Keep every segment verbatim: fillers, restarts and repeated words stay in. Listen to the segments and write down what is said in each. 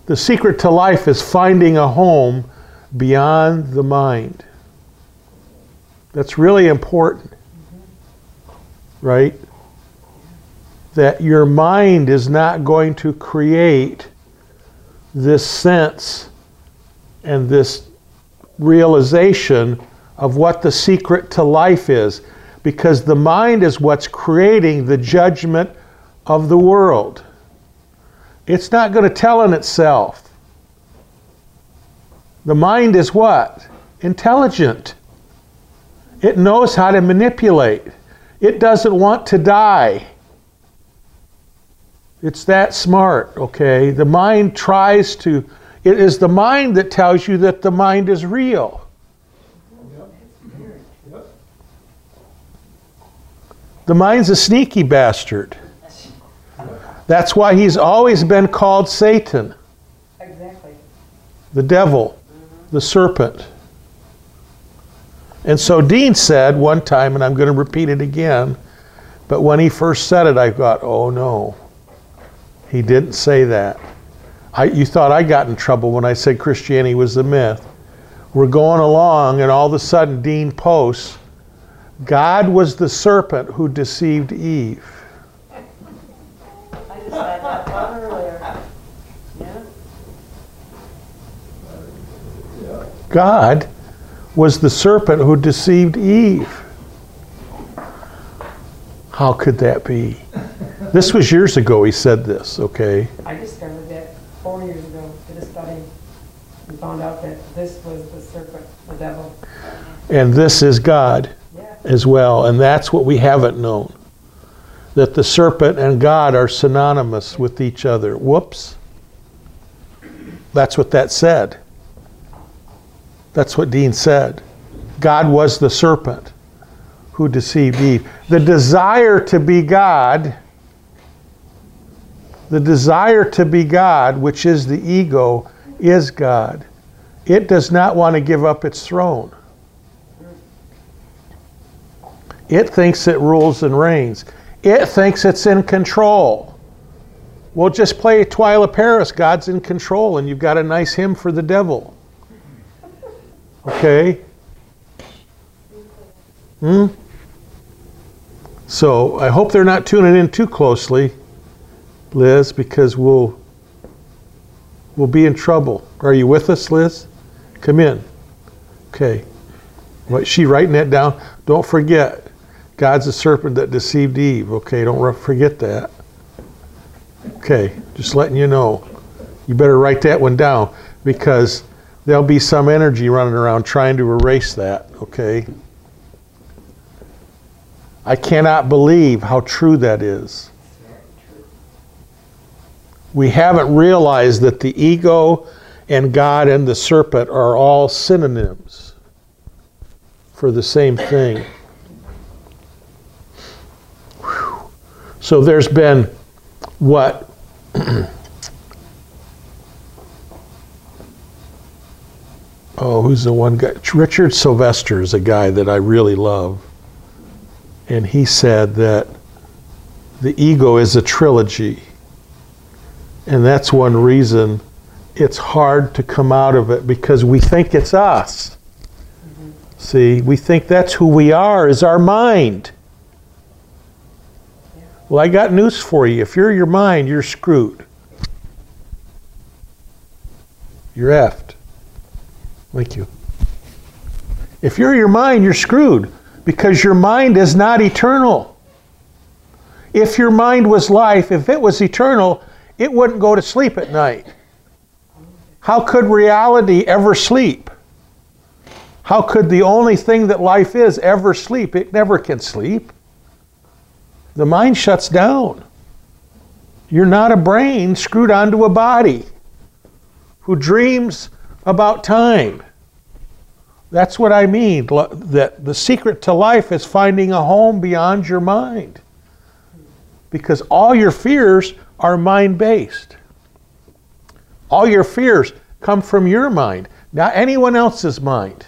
The secret to life is finding a home beyond the mind. That's really important, right? That your mind is not going to create this sense and this realization of what the secret to life is, because the mind is what's creating the judgment of the world. It's not going to tell on itself. The mind is what? Intelligent. It knows how to manipulate. It doesn't want to die. It's that smart, okay? The mind tries to, it is the mind that tells you that the mind is real. The mind's a sneaky bastard. That's why he's always been called Satan. Exactly. The devil, the serpent. And so Dean said one time, and I'm going to repeat it again, but when he first said it, I thought, oh no, he didn't say that. I, you thought I got in trouble when I said Christianity was a myth. We're going along, and all of a sudden Dean posts, God was the serpent who deceived Eve. I just said that one earlier. Yeah. God was the serpent who deceived Eve. How could that be? This was years ago he said this, okay? I discovered that four years ago, did a study and found out that this was the serpent, the devil. And this is God Yeah. as well, and that's what we haven't known. That the serpent and God are synonymous with each other. Whoops. That's what that said. That's what Dean said. God was the serpent who deceived Eve. The desire to be God, the desire to be God, which is the ego, is God. It does not want to give up its throne. It thinks it rules and reigns. It thinks it's in control. Well, just play Twyla Paris, God's in control, and you've got a nice hymn for the devil. Okay? Hmm? So I hope they're not tuning in too closely, Liz, because we'll we'll be in trouble. Are you with us, Liz? Come in. Okay. What, she writing that down? Don't forget, God's the serpent that deceived Eve. Okay, don't forget that. Okay, just letting you know. You better write that one down, because there'll be some energy running around trying to erase that, okay? I cannot believe how true that is. We haven't realized that the ego and God and the serpent are all synonyms for the same thing. Whew. So there's been, what? Oh, who's the one guy? Richard Sylvester is a guy that I really love. And he said that the ego is a trilogy. And that's one reason it's hard to come out of it, because we think it's us. Mm-hmm. See, we think that's who we are, is our mind. Yeah. Well, I got news for you. If you're your mind, you're screwed. You're effed. Thank you. If you're your mind, you're screwed, because your mind is not eternal. If your mind was life, if it was eternal, it wouldn't go to sleep at night. How could reality ever sleep? How could the only thing that life is ever sleep? It never can sleep. The mind shuts down. You're not a brain screwed onto a body who dreams about time. That's what I mean, that the secret to life is finding a home beyond your mind. Because all your fears are mind-based. All your fears come from your mind, not anyone else's mind.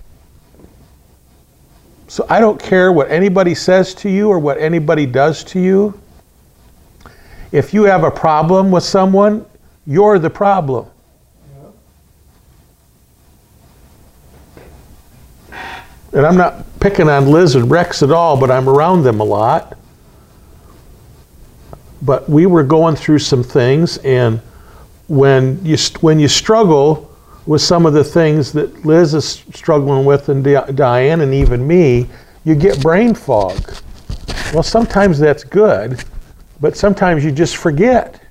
So I don't care what anybody says to you or what anybody does to you. If you have a problem with someone, You're the problem. And I'm not picking on Liz and Rex at all, but I'm around them a lot. But we were going through some things, and when you when you struggle with some of the things that Liz is struggling with, and Di- Diane, and even me, you get brain fog. Well, sometimes that's good, but sometimes you just forget.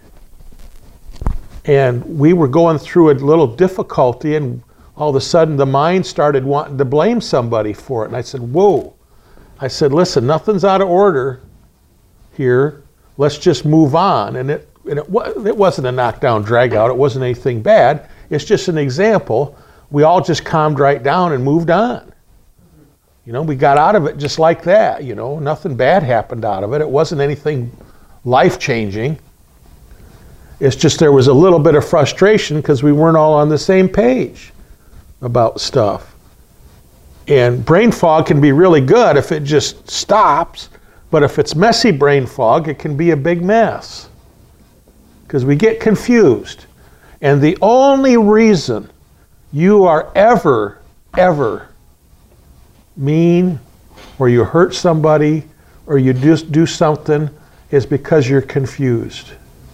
And we were going through a little difficulty, and all of a sudden the mind started wanting to blame somebody for it. And I said, whoa. I said, listen, nothing's out of order here. Let's just move on. And it, and it, it wasn't a knockdown, drag out. It wasn't anything bad. It's just an example. We all just calmed right down and moved on. You know, we got out of it just like that. You know, nothing bad happened out of it. It wasn't anything life-changing. It's just there was a little bit of frustration because we weren't all on the same page about stuff. And brain fog can be really good if it just stops, but if it's messy brain fog, it can be a big mess because we get confused. And the only reason you are ever, ever mean, or you hurt somebody, or you just do something is because you're confused.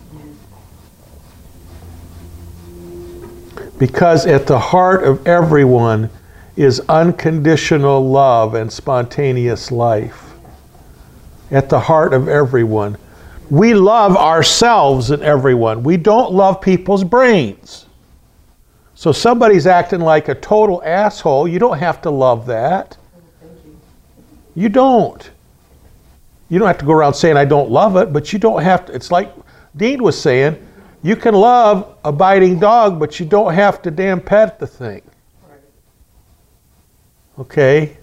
Because at the heart of everyone is unconditional love and spontaneous life. At the heart of everyone. We love ourselves and everyone. We don't love people's brains. So somebody's acting like a total asshole, you don't have to love that. You don't. You don't have to go around saying I don't love it, but you don't have to. It's like Dean was saying, you can love a biting dog, but you don't have to damn pet the thing. Okay?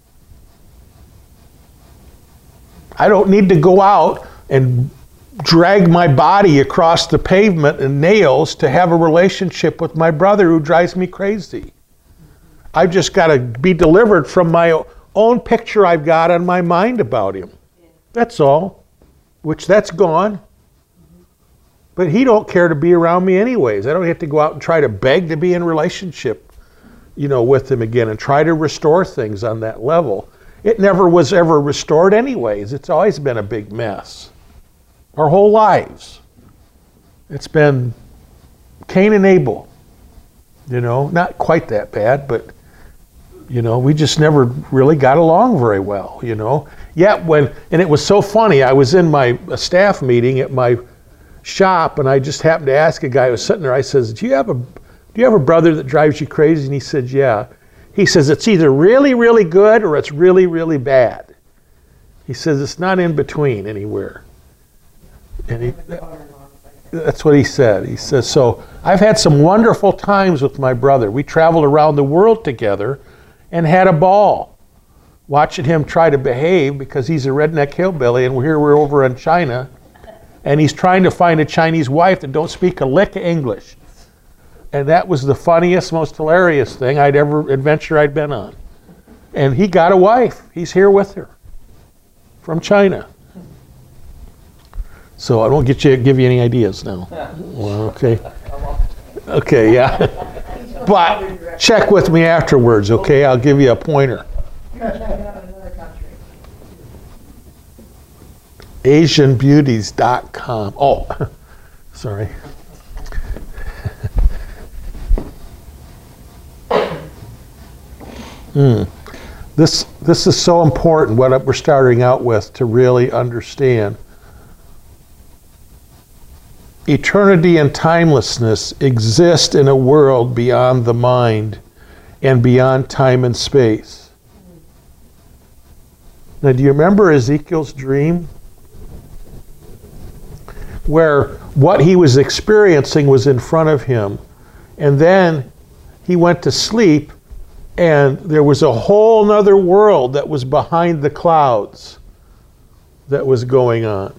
I don't need to go out and drag my body across the pavement in nails to have a relationship with my brother who drives me crazy. I've just got to be delivered from my own picture I've got on my mind about him. That's all. Which that's gone. But he don't care to be around me anyways. I don't have to go out and try to beg to be in relationship, you know, with him again and try to restore things on that level. It never was ever restored anyways. It's always been a big mess. Our whole lives. It's been Cain and Abel. You know, not quite that bad, but, you know, we just never really got along very well, you know. Yet when, and it was so funny, I was in my a staff meeting at my shop, and I just happened to ask a guy who was sitting there, I says, do you have a do you have a brother that drives you crazy? And he said, yeah. He says, it's either really, really good or it's really, really bad. He says, it's not in between anywhere. And he, that's what he said. He says, so I've had some wonderful times with my brother. We traveled around the world together and had a ball watching him try to behave because he's a redneck hillbilly, and here we're over in China, and he's trying to find a Chinese wife that don't speak a lick of English. And that was the funniest, most hilarious thing I'd ever, adventure I'd been on. And he got a wife. He's here with her from China. So I won't get you, give you any ideas now. Well, okay. Okay, yeah. But check with me afterwards, okay? I'll give you a pointer. Asian Beauties dot com. Oh, sorry. Mm. This, this is so important, what we're starting out with, to really understand. Eternity and timelessness exist in a world beyond the mind and beyond time and space. Now, do you remember Ezekiel's dream? Where what he was experiencing was in front of him. And then he went to sleep, and there was a whole nother world that was behind the clouds that was going on.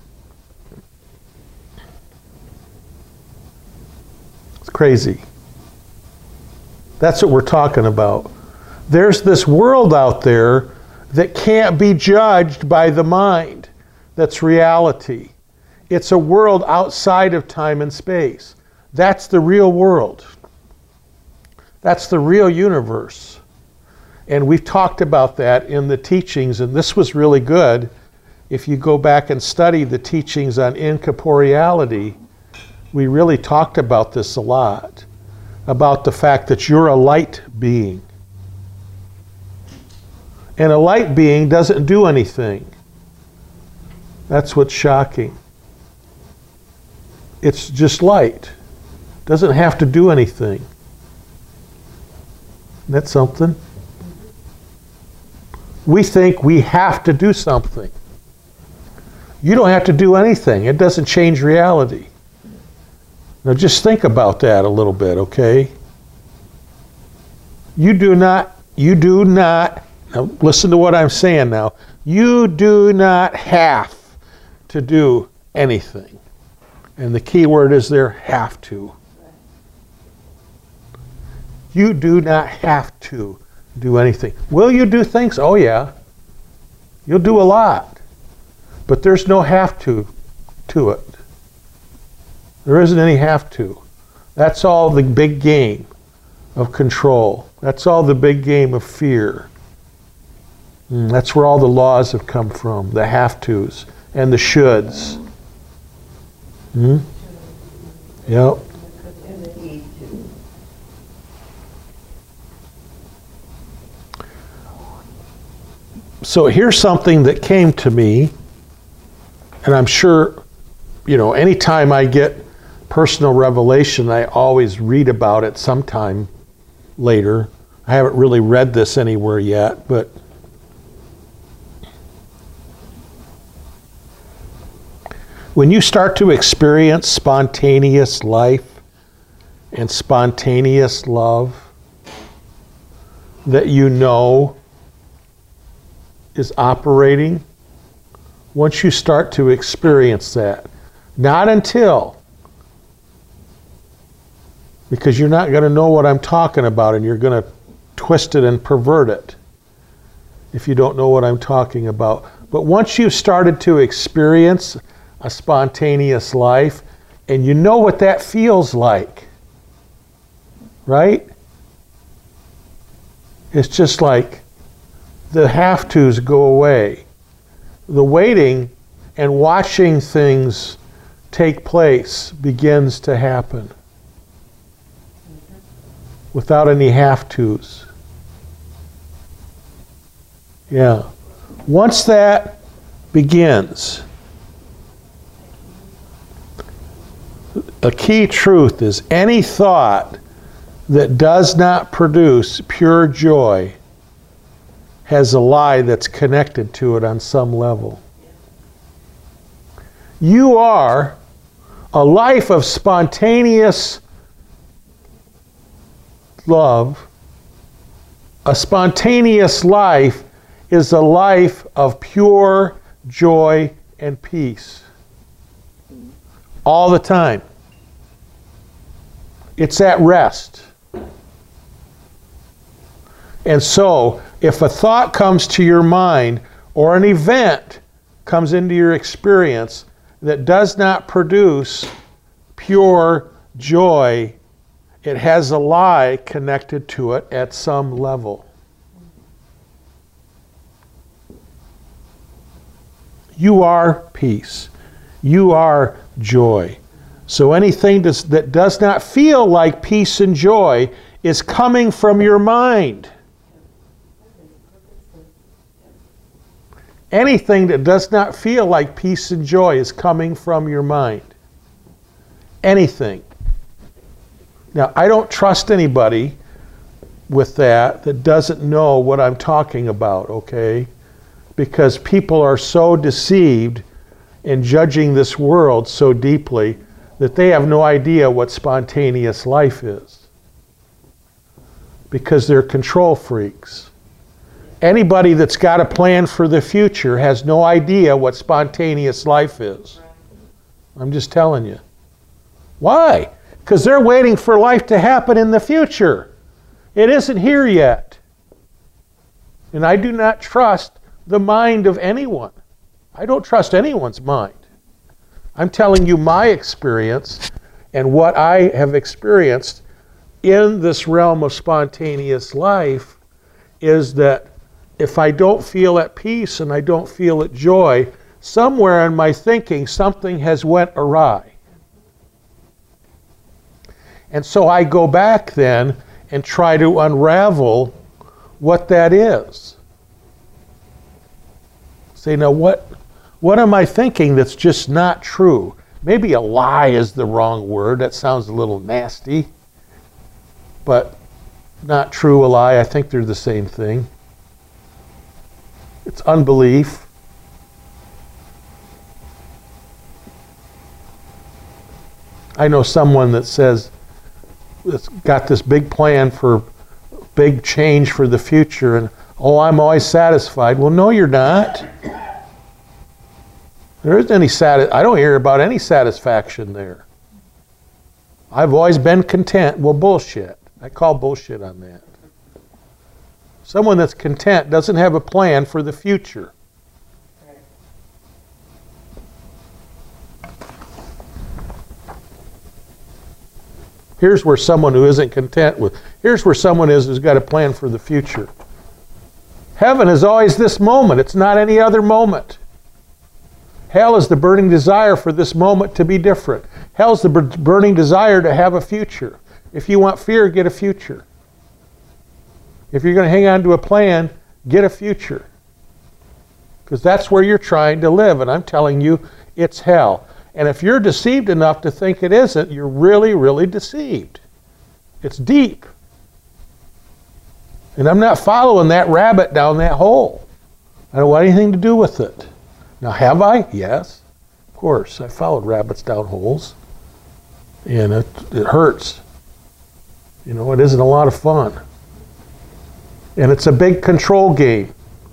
It's crazy. That's what we're talking about. There's this world out there that can't be judged by the mind. That's reality. It's a world outside of time and space. That's the real world. That's the real universe. And we've talked about that in the teachings, and this was really good. If you go back and study the teachings on incorporeality, we really talked about this a lot, about the fact that you're a light being. And a light being doesn't do anything. That's what's shocking. It's just light. Doesn't have to do anything. That's something. We think we have to do something. You don't have to do anything. It doesn't change reality. Now just think about that a little bit, okay? You do not, you do not, now listen to what I'm saying now. You do not have to do anything. And the key word is there, have to. You do not have to do anything. Will you do things? Oh yeah. You'll do a lot. But there's no have to to it. There isn't any have to. That's all the big game of control. That's all the big game of fear. Mm, that's where all the laws have come from, the have tos and the shoulds. Hmm? Yep. So here's something that came to me, and I'm sure, you know, anytime I get personal revelation, I always read about it sometime later. I haven't really read this anywhere yet, but when you start to experience spontaneous life and spontaneous love that you know is operating, once you start to experience that, not until, because you're not going to know what I'm talking about and you're going to twist it and pervert it if you don't know what I'm talking about. But once you've started to experience a spontaneous life and you know what that feels like, right? It's just like the have-tos go away. The waiting and watching things take place begins to happen without any have-tos. Yeah. Once that begins, a key truth is any thought that does not produce pure joy has a lie that's connected to it on some level. You are a life of spontaneous love. A spontaneous life is a life of pure joy and peace. All the time. It's at rest. And so, if a thought comes to your mind or an event comes into your experience that does not produce pure joy, it has a lie connected to it at some level. You are peace. You are joy. So anything does, that does not feel like peace and joy is coming from your mind. Anything that does not feel like peace and joy is coming from your mind. Anything. Now, I don't trust anybody with that that doesn't know what I'm talking about, okay? Because people are so deceived in judging this world so deeply that they have no idea what spontaneous life is. Because they're control freaks. Anybody that's got a plan for the future has no idea what spontaneous life is. I'm just telling you. Why? Because they're waiting for life to happen in the future. It isn't here yet. And I do not trust the mind of anyone. I don't trust anyone's mind. I'm telling you my experience, And what I have experienced in this realm of spontaneous life is that if I don't feel at peace and I don't feel at joy, somewhere in my thinking something has went awry. And so I go back then and try to unravel what that is. Say, now what, what am I thinking that's just not true? Maybe a lie is the wrong word. That sounds a little nasty. But not true, a lie, I think they're the same thing. It's unbelief. I know someone that says, that's got this big plan for big change for the future, and oh, I'm always satisfied. Well, no, you're not. There isn't any sati- I don't hear about any satisfaction there. I've always been content. Well, bullshit. I call bullshit on that. Someone that's content doesn't have a plan for the future. Here's where someone who isn't content with, here's where someone is who's got a plan for the future. Heaven is always this moment. It's not any other moment. Hell is the burning desire for this moment to be different. Hell's the burning desire to have a future. If you want fear, get a future. If you're going to hang on to a plan, get a future. Because that's where you're trying to live. And I'm telling you, it's hell. And if you're deceived enough to think it isn't, you're really, really deceived. It's deep. And I'm not following that rabbit down that hole. I don't want anything to do with it. Now, have I? Yes. Of course. I followed rabbits down holes. And it, it hurts. You know, it isn't a lot of fun. And it's a big control game.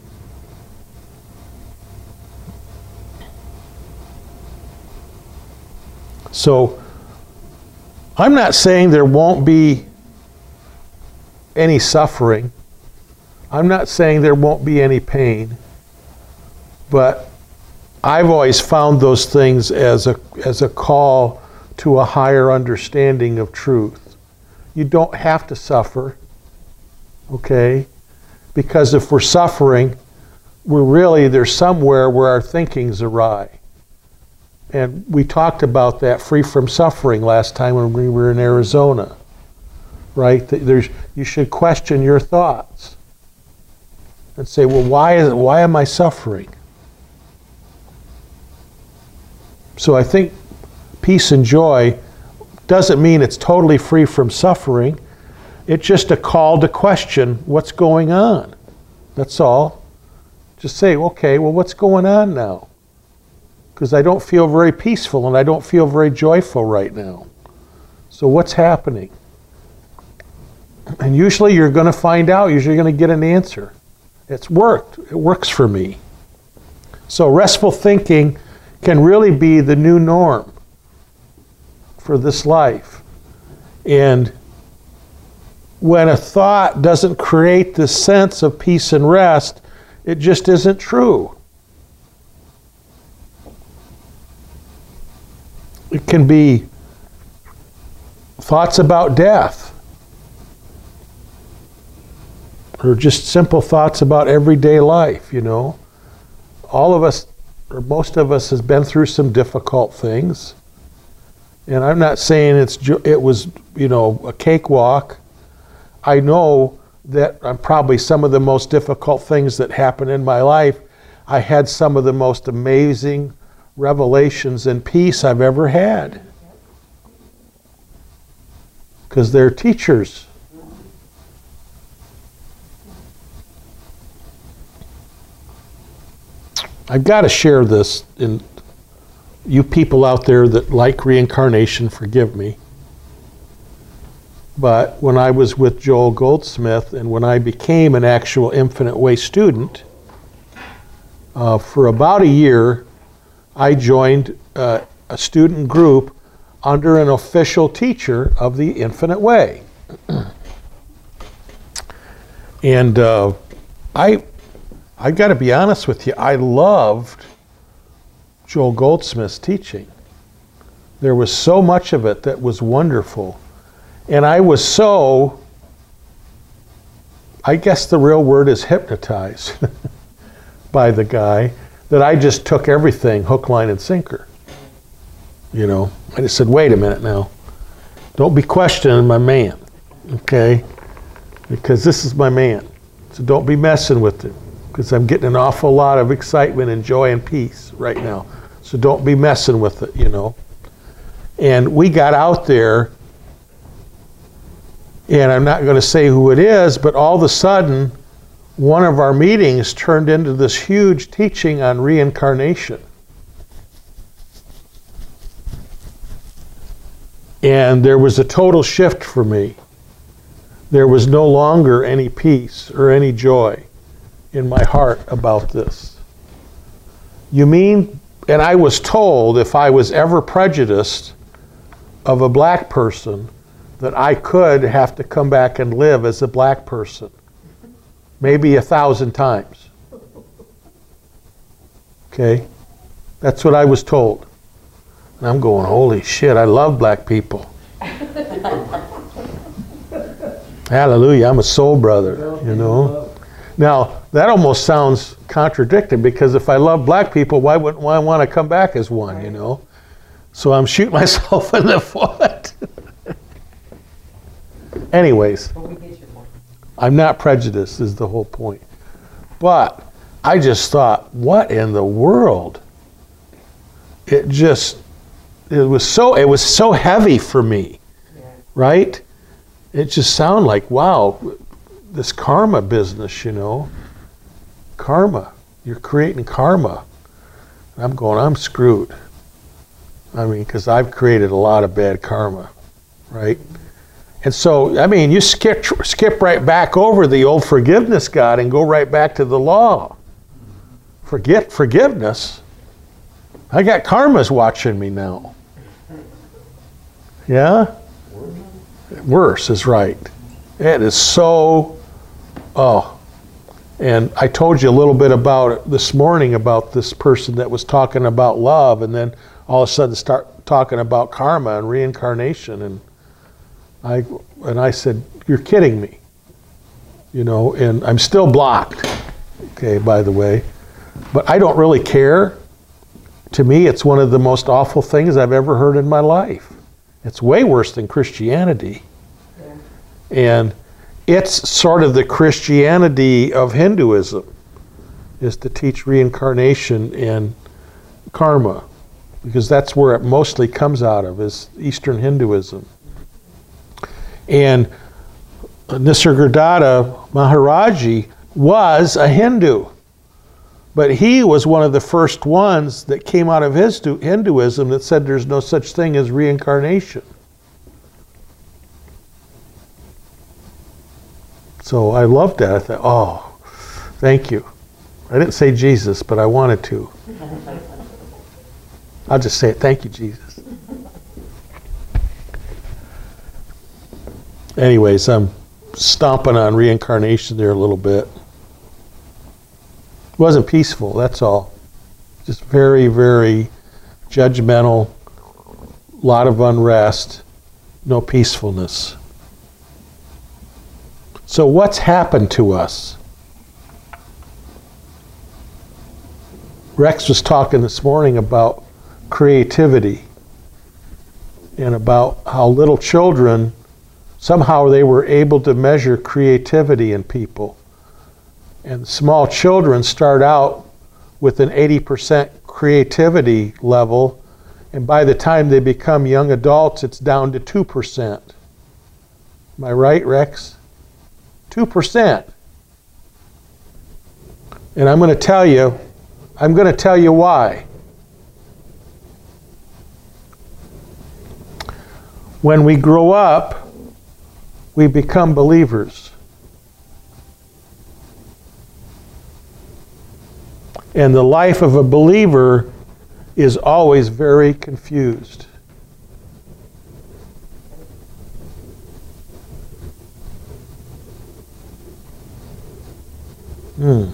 So, I'm not saying there won't be any suffering. I'm not saying there won't be any pain. But I've always found those things as a, as a call to a higher understanding of truth. You don't have to suffer, okay? Because if we're suffering, we're really, there's somewhere where our thinking's awry. And we talked about that free from suffering last time when we were in Arizona, right? There's, you should question your thoughts and say, well, why is it, why am I suffering? So I think peace and joy doesn't mean it's totally free from suffering. It's just a call to question what's going on. That's all. Just say, okay, well, what's going on now? Because I don't feel very peaceful and I don't feel very joyful right now. So what's happening? And usually you're going to find out, usually you're going to get an answer. It's worked. It works for me. So restful thinking can really be the new norm for this life. And when a thought doesn't create this sense of peace and rest, it just isn't true. It can be thoughts about death, or just simple thoughts about everyday life, you know. All of us, or most of us, has been through some difficult things. And I'm not saying it's it was, you know, a cakewalk. I know that on probably some of the most difficult things that happened in my life, I had some of the most amazing revelations and peace I've ever had. Because they're teachers. I've got to share this, and you people out there that like reincarnation, forgive me. But when I was with Joel Goldsmith and when I became an actual Infinite Way student, uh, for about a year, I joined uh, a student group under an official teacher of the Infinite Way. And uh, I, I got to be honest with you, I loved Joel Goldsmith's teaching. There was so much of it that was wonderful. And I was so, I guess the real word is hypnotized by the guy, that I just took everything hook, line, and sinker. You know, I just said, wait a minute now. Don't be questioning my man, okay? Because this is my man. So don't be messing with him, because I'm getting an awful lot of excitement and joy and peace right now. So don't be messing with it, you know. And we got out there, and I'm not going to say who it is, but all of a sudden, one of our meetings turned into this huge teaching on reincarnation. And there was a total shift for me. There was no longer any peace or any joy in my heart about this. You mean, and I was told if I was ever prejudiced of a black person, that I could have to come back and live as a black person. Maybe a thousand times. Okay? That's what I was told. And I'm going, holy shit, I love black people. Hallelujah, I'm a soul brother, you know. Now, that almost sounds contradicting, because if I love black people, why wouldn't I want to come back as one, you know? So I'm shooting myself in the foot. Anyways, I'm not prejudiced is the whole point. But I just thought, what in the world? It just, it was so, it was so heavy for me, right? It just sounded like, wow, this karma business, you know, karma, you're creating karma. I'm going, I'm screwed. I mean, because I've created a lot of bad karma, right? And so, I mean, you skip, skip right back over the old forgiveness God and go right back to the law. Forget forgiveness. I got karmas watching me now. Yeah? Worse is right. It is so, oh. And I told you a little bit about it this morning about this person that was talking about love, and then all of a sudden start talking about karma and reincarnation. And I, and I said, you're kidding me. You know, and I'm still blocked, okay, by the way. But I don't really care. To me, it's one of the most awful things I've ever heard in my life. It's way worse than Christianity. Yeah. And it's sort of the Christianity of Hinduism, is to teach reincarnation and karma, because that's where it mostly comes out of, is Eastern Hinduism. And Nisargadatta Maharaji was a Hindu, but he was one of the first ones that came out of his Hinduism that said there's no such thing as reincarnation. So I loved that. I thought, oh, thank you. I didn't say Jesus, but I wanted to. I'll just say it, thank you, Jesus. Anyways, I'm stomping on reincarnation there a little bit. It wasn't peaceful, that's all. Just very, very judgmental, lot of unrest, no peacefulness. So what's happened to us? Rex was talking this morning about creativity and about how little children, somehow they were able to measure creativity in people. And small children start out with an eighty percent creativity level, and by the time they become young adults, it's down to two percent. Am I right, Rex? two percent. And I'm going to tell you, I'm going to tell you why. When we grow up, we become believers. And the life of a believer is always very confused. Hmm.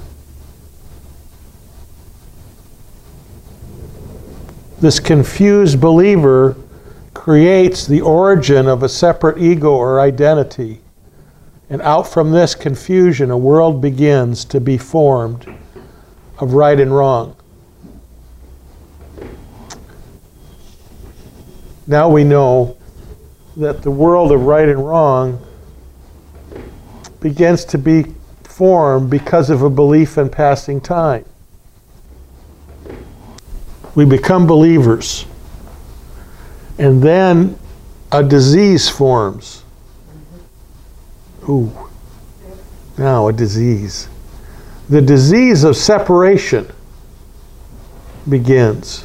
This confused believer creates the origin of a separate ego or identity. And out from this confusion, a world begins to be formed of right and wrong. Now we know that the world of right and wrong begins to be formed because of a belief in passing time. We become believers. And then a disease forms. Ooh. Now a disease. The disease of separation begins.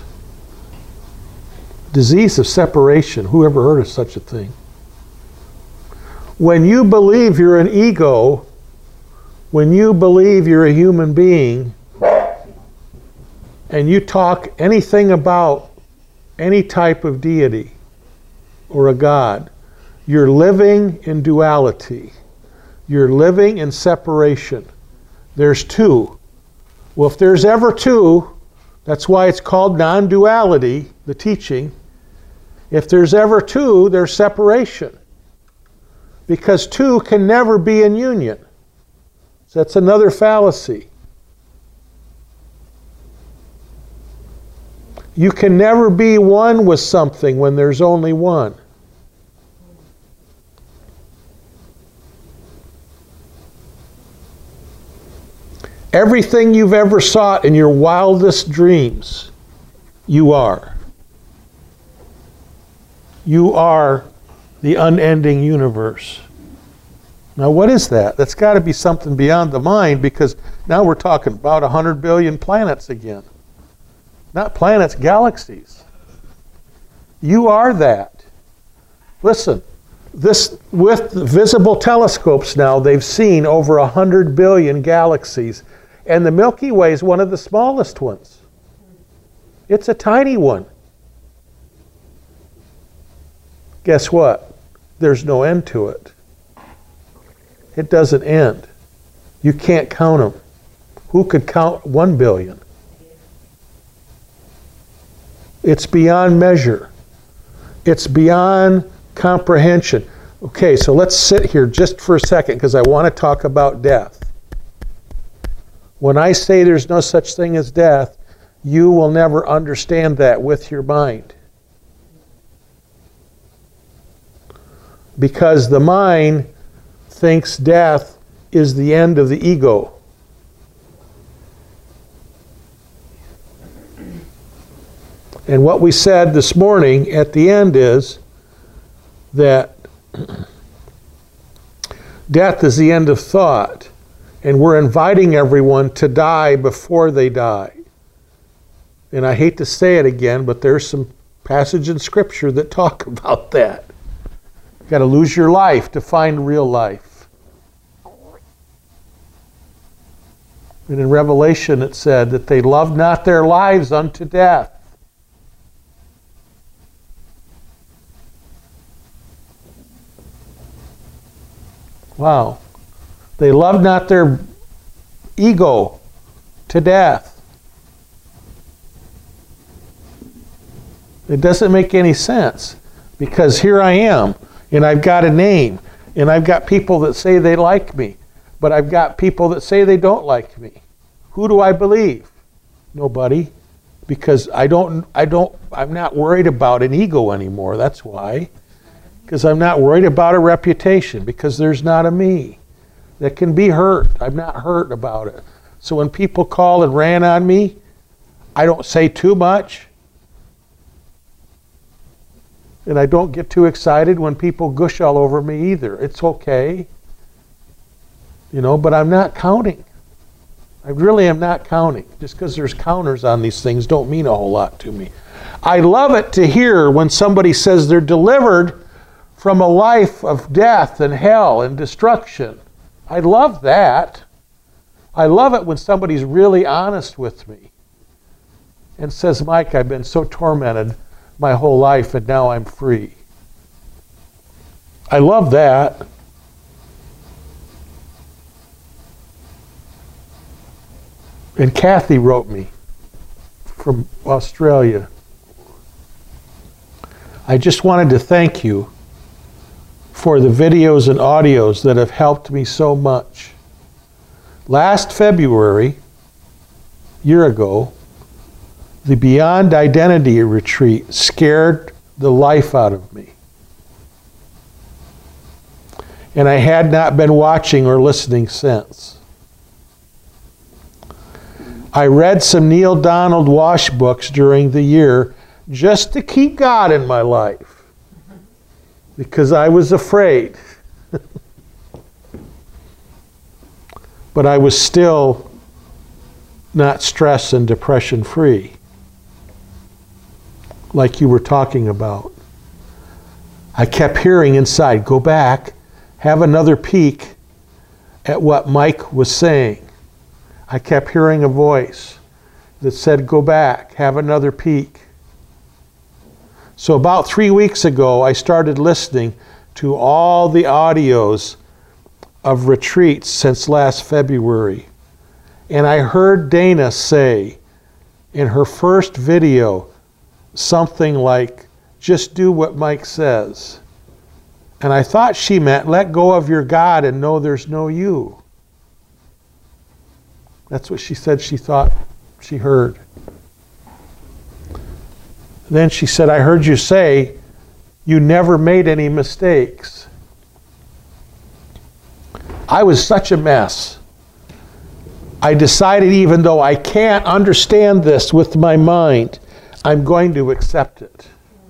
Disease of separation. Who ever heard of such a thing? When you believe you're an ego, when you believe you're a human being, and you talk anything about any type of deity or a God, you're living in duality. You're living in separation. There's two. Well, if there's ever two, that's why it's called non-duality, the teaching. If there's ever two, there's separation. Because two can never be in union. So that's another fallacy. You can never be one with something when there's only one. Everything you've ever sought in your wildest dreams, you are. You are the unending universe. Now what is that? That's got to be something beyond the mind, because now we're talking about a hundred billion planets again. Not planets, galaxies. You are that. Listen, this, with visible telescopes now, they've seen over a hundred billion galaxies. And the Milky Way is one of the smallest ones. It's a tiny one. Guess what? There's no end to it. It doesn't end. You can't count them. Who could count one billion? It's beyond measure. It's beyond comprehension. Okay, so let's sit here just for a second, because I want to talk about death. When I say there's no such thing as death, you will never understand that with your mind. Because the mind thinks death is the end of the ego. And what we said this morning at the end is that death is the end of thought, and we're inviting everyone to die before they die. And I hate to say it again, but there's some passage in Scripture that talk about that. You've got to lose your life to find real life. And in Revelation it said that they loved not their lives unto death. Wow. They loved not their ego to death. It doesn't make any sense, because here I am, and I've got a name, and I've got people that say they like me, but I've got people that say they don't like me. Who do I believe? Nobody, because I don't, I don't, I'm not worried about an ego anymore. That's why. Because I'm not worried about a reputation, because there's not a me that can be hurt. I'm not hurt about it. So when people call and rant on me, I don't say too much. And I don't get too excited when people gush all over me either. It's okay. You know, but I'm not counting. I really am not counting. Just because there's counters on these things don't mean a whole lot to me. I love it to hear when somebody says they're delivered from a life of death and hell and destruction. I love that. I love it when somebody's really honest with me and says, Mike, I've been so tormented my whole life and now I'm free. I love that. And Kathy wrote me from Australia. I just wanted to thank you for the videos and audios that have helped me so much. Last February, year ago, the Beyond Identity retreat scared the life out of me. And I had not been watching or listening since. I read some Neale Donald Walsch books during the year just to keep God in my life, because I was afraid. But I was still not stress and depression free, like you were talking about. I kept hearing inside, go back, have another peek at what Mike was saying. I kept hearing a voice that said, go back, have another peek. So about three weeks ago, I started listening to all the audios of retreats since last February. And I heard Dana say in her first video something like, just do what Mike says. And I thought she meant, let go of your God and know there's no you. That's what she said she thought she heard. Then she said, I heard you say you never made any mistakes. I was such a mess. I decided, even though I can't understand this with my mind, I'm going to accept it.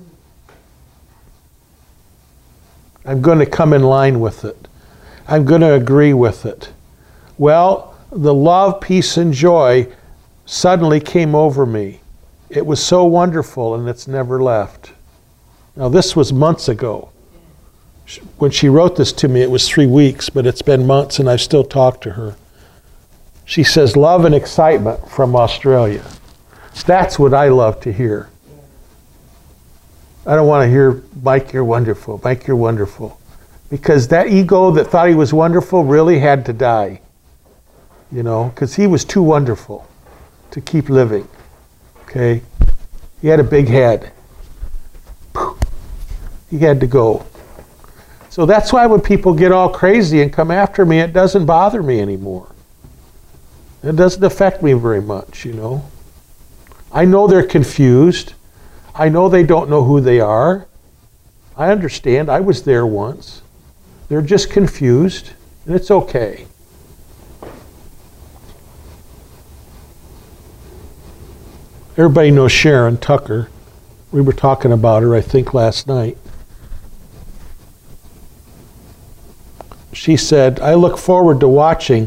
I'm going to come in line with it. I'm going to agree with it. Well, the love, peace, and joy suddenly came over me. It was so wonderful, and it's never left. Now, this was months ago. When she wrote this to me, it was three weeks, but it's been months, and I've still talked to her. She says, love and excitement from Australia. That's what I love to hear. I don't want to hear, Mike, you're wonderful. Mike, you're wonderful. Because that ego that thought he was wonderful really had to die. You know, because he was too wonderful to keep living. Okay? He had a big head. He had to go. So that's why when people get all crazy and come after me, it doesn't bother me anymore. It doesn't affect me very much, you know. I know they're confused. I know they don't know who they are. I understand. I was there once. They're just confused, and it's okay. Everybody knows Sharon Tucker. We were talking about her, I think, last night. She said, I look forward to watching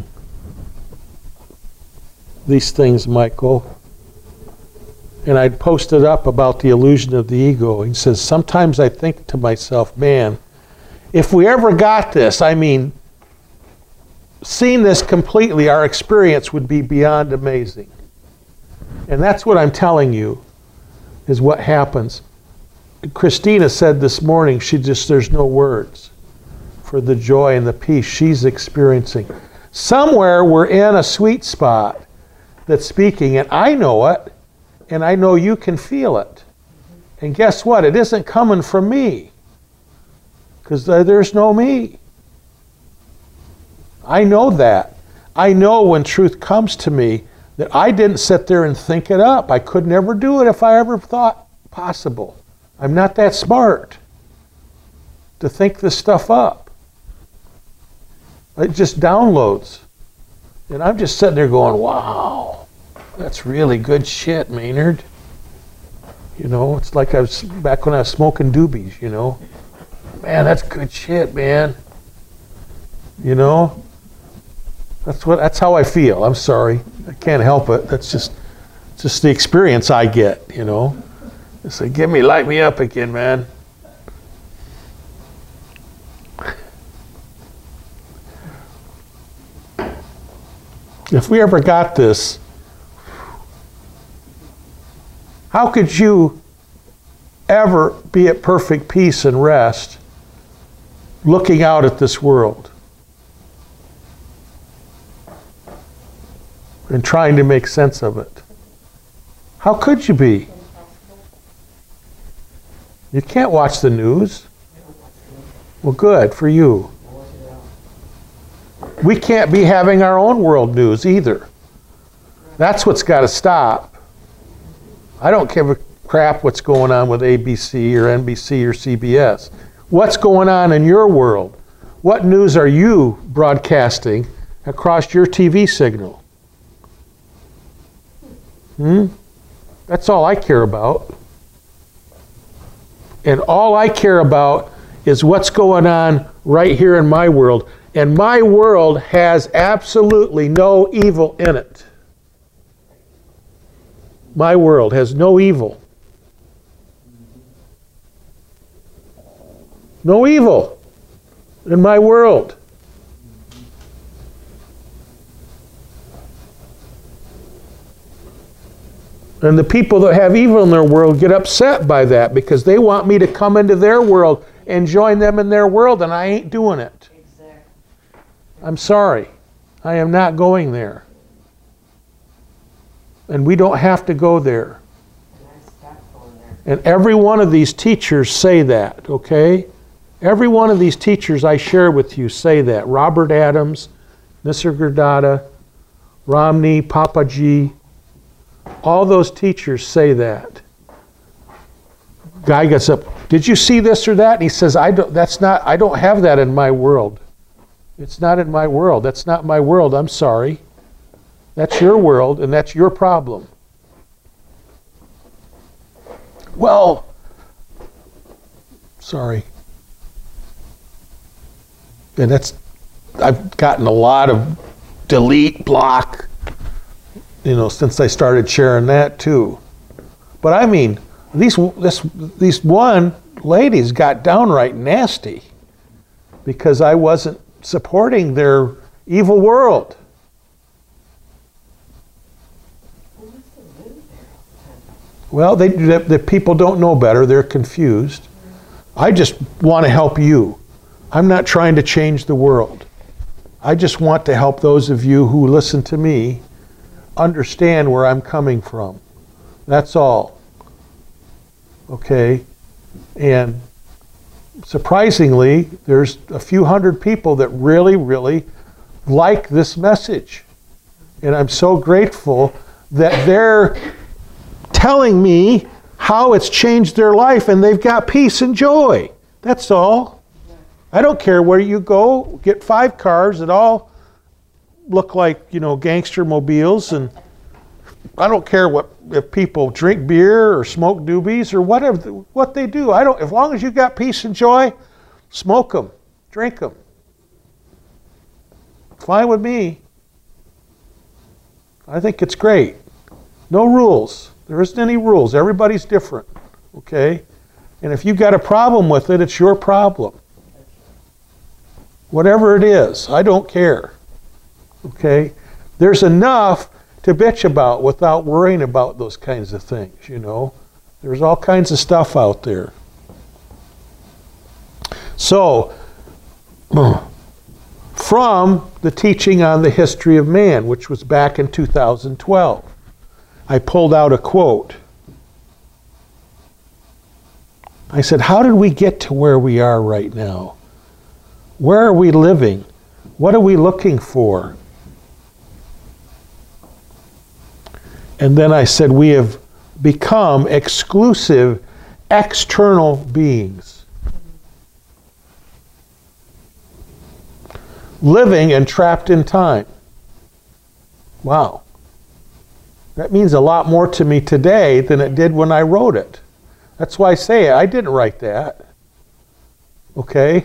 these things, Michael. And I'd posted up about the illusion of the ego. He says, sometimes I think to myself, man, if we ever got this, I mean, seen this completely, our experience would be beyond amazing. And that's what I'm telling you, is what happens. Christina said this morning, she just, there's no words for the joy and the peace she's experiencing. Somewhere we're in a sweet spot that's speaking, and I know it, and I know you can feel it. And guess what? It isn't coming from me, because there's no me. I know that. I know when truth comes to me that I didn't sit there and think it up. I could never do it if I ever thought possible. I'm not that smart to think this stuff up. It just downloads. And I'm just sitting there going, wow, that's really good shit, Maynard. You know, it's like I was back when I was smoking doobies, you know. Man, that's good shit, man. You know? That's what. That's how I feel. I'm sorry. I can't help it. That's just just the experience I get, you know. It's like, give me, light me up again, man. If we ever got this, how could you ever be at perfect peace and rest looking out at this world and trying to make sense of it? How could you be? You can't watch the news. Well, good for you. We can't be having our own world news either. That's what's got to stop. I don't give a crap what's going on with A B C or N B C or C B S. What's going on in your world? What news are you broadcasting across your T V signal? Hmm? That's all I care about. And all I care about is what's going on right here in my world. And my world has absolutely no evil in it. My world has no evil. No evil in my world. And the people that have evil in their world get upset by that because they want me to come into their world and join them in their world, and I ain't doing it. Exactly. I'm sorry. I am not going there. And we don't have to go there. And I stopped going there. And every one of these teachers say that, okay? Every one of these teachers I share with you say that. Robert Adams, Nisargadatta, Romney, Papaji, all those teachers say that. Guy gets up, did you see this or that? And he says, I don't, that's not, I don't have that in my world. It's not in my world. That's not my world. I'm sorry. That's your world, and that's your problem. Well, sorry. And that's, I've gotten a lot of delete, block, you know, since I started sharing that too. But I mean, these, this, these one ladies got downright nasty because I wasn't supporting their evil world. Well, they, the, the people don't know better. They're confused. I just want to help you. I'm not trying to change the world. I just want to help those of you who listen to me understand where I'm coming from. That's all. Okay? And surprisingly, there's a few hundred people that really, really like this message. And I'm so grateful that they're telling me how it's changed their life and they've got peace and joy. That's all. I don't care where you go. Get five cars that all look like, you know, gangster mobiles, and I don't care what if people drink beer or smoke doobies or whatever what they do. I don't. As long as you got peace and joy, smoke them, drink them. Fine with me. I think it's great. No rules. There isn't any rules. Everybody's different. Okay? And if you've got a problem with it, it's your problem. Whatever it is, I don't care. Okay? There's enough to bitch about without worrying about those kinds of things, you know. There's all kinds of stuff out there. So, from the teaching on the history of man, which was back in two thousand twelve, I pulled out a quote. I said, how did we get to where we are right now? Where are we living? What are we looking for? And then I said, we have become exclusive external beings. Living and trapped in time. Wow. That means a lot more to me today than it did when I wrote it. That's why I say it. I didn't write that. Okay?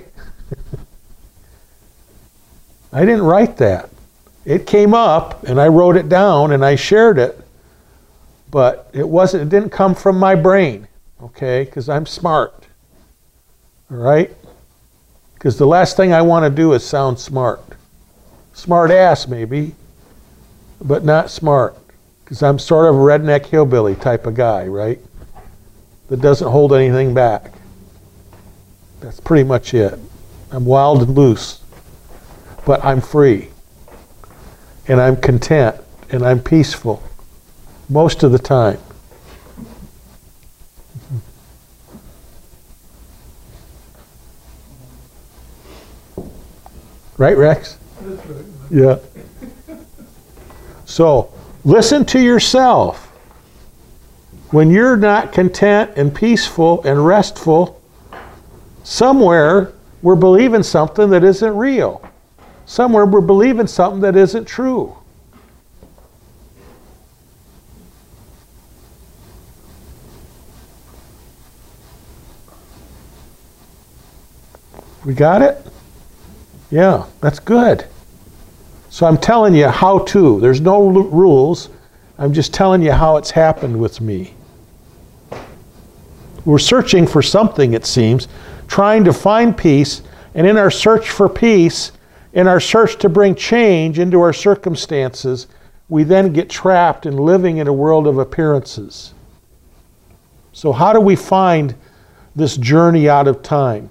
I didn't write that. It came up and I wrote it down and I shared it. But it wasn't, it didn't come from my brain. Okay? Because I'm smart. All right? Because the last thing I want to do is sound smart. Smart ass maybe, but not smart. Because I'm sort of a redneck hillbilly type of guy, right? That doesn't hold anything back. That's pretty much it. I'm wild and loose. But I'm free. And I'm content. And I'm peaceful. Most of the time. Right, Rex? That's right. Yeah. So, listen to yourself. When you're not content and peaceful and restful, somewhere we're believing something that isn't real. Somewhere we're believing something that isn't true. We got it? Yeah, that's good. So I'm telling you how to. There's no l- rules. I'm just telling you how it's happened with me. We're searching for something, it seems, trying to find peace, and in our search for peace, in our search to bring change into our circumstances, we then get trapped in living in a world of appearances. So how do we find this journey out of time?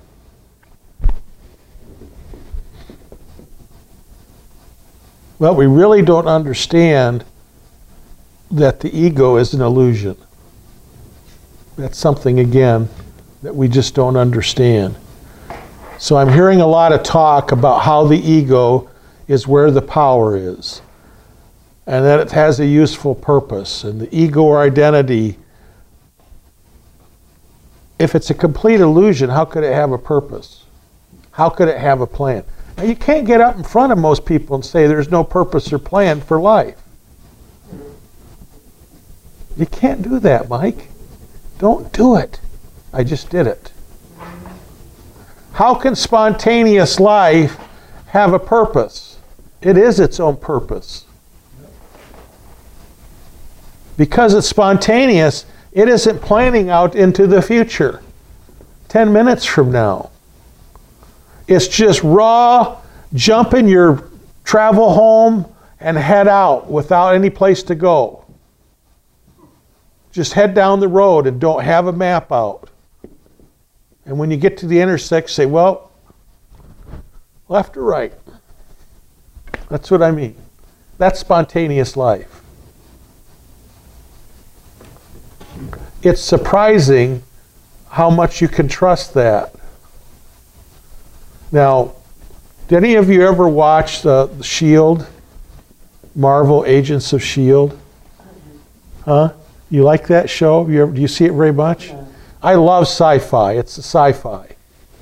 Well, we really don't understand that the ego is an illusion. That's something, again, that we just don't understand. So I'm hearing a lot of talk about how the ego is where the power is, and that it has a useful purpose. And the ego or identity, if it's a complete illusion, how could it have a purpose? How could it have a plan? Now, you can't get up in front of most people and say there's no purpose or plan for life. You can't do that, Mike. Don't do it. I just did it. How can spontaneous life have a purpose? It is its own purpose. Because it's spontaneous, it isn't planning out into the future. Ten minutes from now. It's just raw, jump in your travel home and head out without any place to go. Just head down the road and don't have a map out. And when you get to the intersection, say, well, left or right? That's what I mean. That's spontaneous life. It's surprising how much you can trust that. Now, did any of you ever watch the uh, Shield? Marvel Agents of S H I E L D? Huh? You like that show? You ever, do you see it very much? Yeah. I love sci-fi. It's a sci-fi.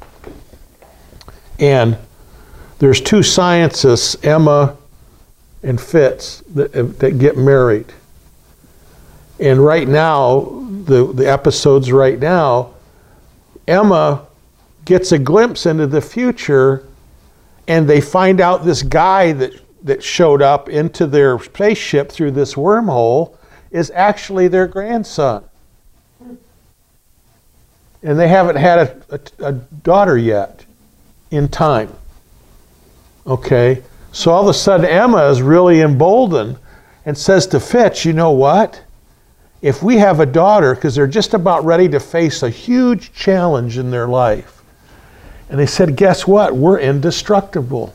And there's two scientists, Emma and Fitz, that, that get married. And right now, the, the episodes right now, Emma gets a glimpse into the future, and they find out this guy that, that showed up into their spaceship through this wormhole is actually their grandson. And they haven't had a, a, a daughter yet in time. Okay? So all of a sudden Emma is really emboldened and says to Fitch, you know what? If we have a daughter, because they're just about ready to face a huge challenge in their life, and they said, guess what? We're indestructible.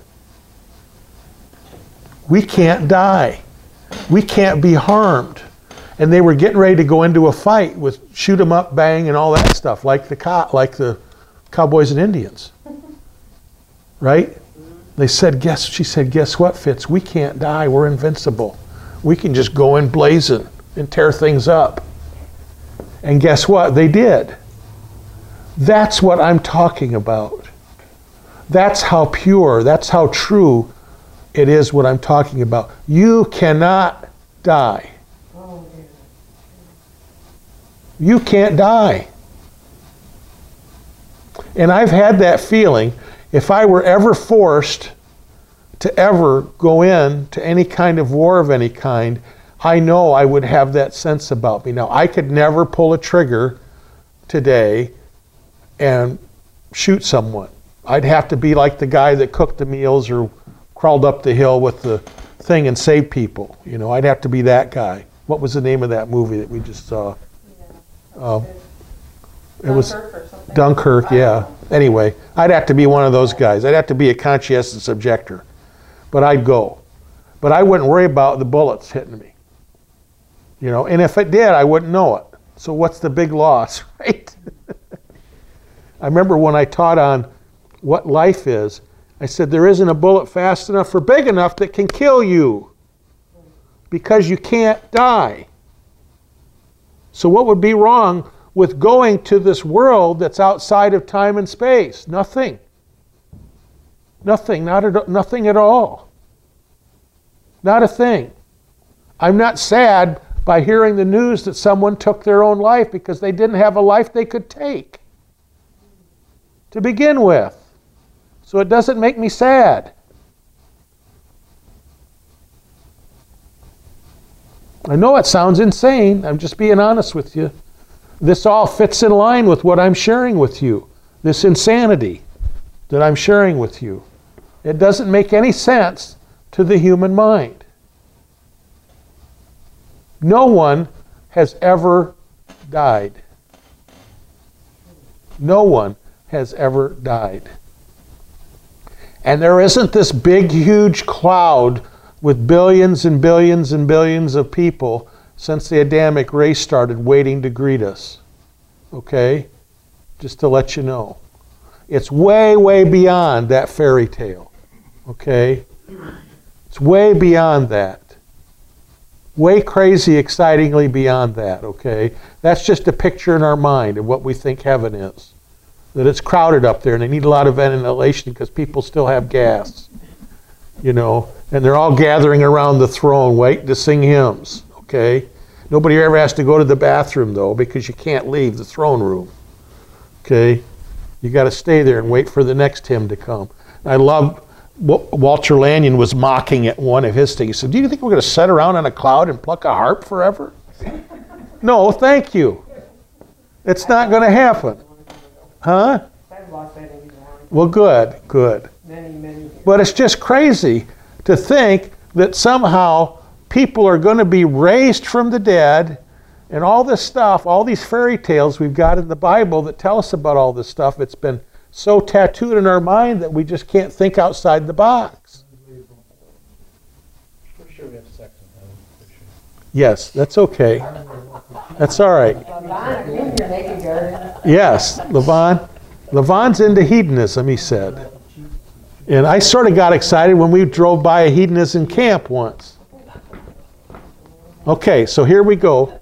We can't die. We can't be harmed. And they were getting ready to go into a fight with shoot 'em up, bang, and all that stuff, like the co- like the Cowboys and Indians. Right? They said, guess, she said, guess what, Fitz? We can't die. We're invincible. We can just go in blazing and tear things up. And guess what? They did. That's what I'm talking about. That's how pure, that's how true it is what I'm talking about. You cannot die. You can't die. And I've had that feeling. If I were ever forced to ever go in to any kind of war of any kind, I know I would have that sense about me. Now, I could never pull a trigger today and shoot someone. I'd have to be like the guy that cooked the meals or crawled up the hill with the thing and saved people. You know, I'd have to be that guy. What was the name of that movie that we just saw? Uh, it was Dunkirk, yeah. Anyway, I'd have to be one of those guys. I'd have to be a conscientious objector. But I'd go. But I wouldn't worry about the bullets hitting me. You know, and if it did, I wouldn't know it. So what's the big loss, right? I remember when I taught on what life is, I said, there isn't a bullet fast enough or big enough that can kill you because you can't die. So what would be wrong with going to this world that's outside of time and space? Nothing. Nothing, not at, nothing at all. Not a thing. I'm not sad by hearing the news that someone took their own life because they didn't have a life they could take to begin with. So it doesn't make me sad. I know it sounds insane. I'm just being honest with you. This all fits in line with what I'm sharing with you. This insanity that I'm sharing with you. It doesn't make any sense to the human mind. No one has ever died. No one has ever died. And there isn't this big, huge cloud with billions and billions and billions of people since the Adamic race started waiting to greet us. Okay? Just to let you know. It's way, way beyond that fairy tale. Okay? It's way beyond that. Way crazy, excitingly beyond that. Okay? That's just a picture in our mind of what we think heaven is. That it's crowded up there and they need a lot of ventilation because people still have gas. You know? And they're all gathering around the throne waiting to sing hymns. Okay? Nobody ever has to go to the bathroom though because you can't leave the throne room. Okay? You got to stay there and wait for the next hymn to come. I love what Walter Lanyon was mocking at one of his things. He said, do you think we're going to sit around on a cloud and pluck a harp forever? No, thank you. It's not going to happen. Huh? Well, good, good. Many, many. But it's just crazy to think that somehow people are going to be raised from the dead and all this stuff, all these fairy tales we've got in the Bible that tell us about all this stuff. It's been so tattooed in our mind that we just can't think outside the box. For sure we have sex in heaven. For sure. Yes, that's okay. That's all right. Yes, Levon. Levon's into hedonism, he said. And I sort of got excited when we drove by a hedonism camp once. Okay, so here we go.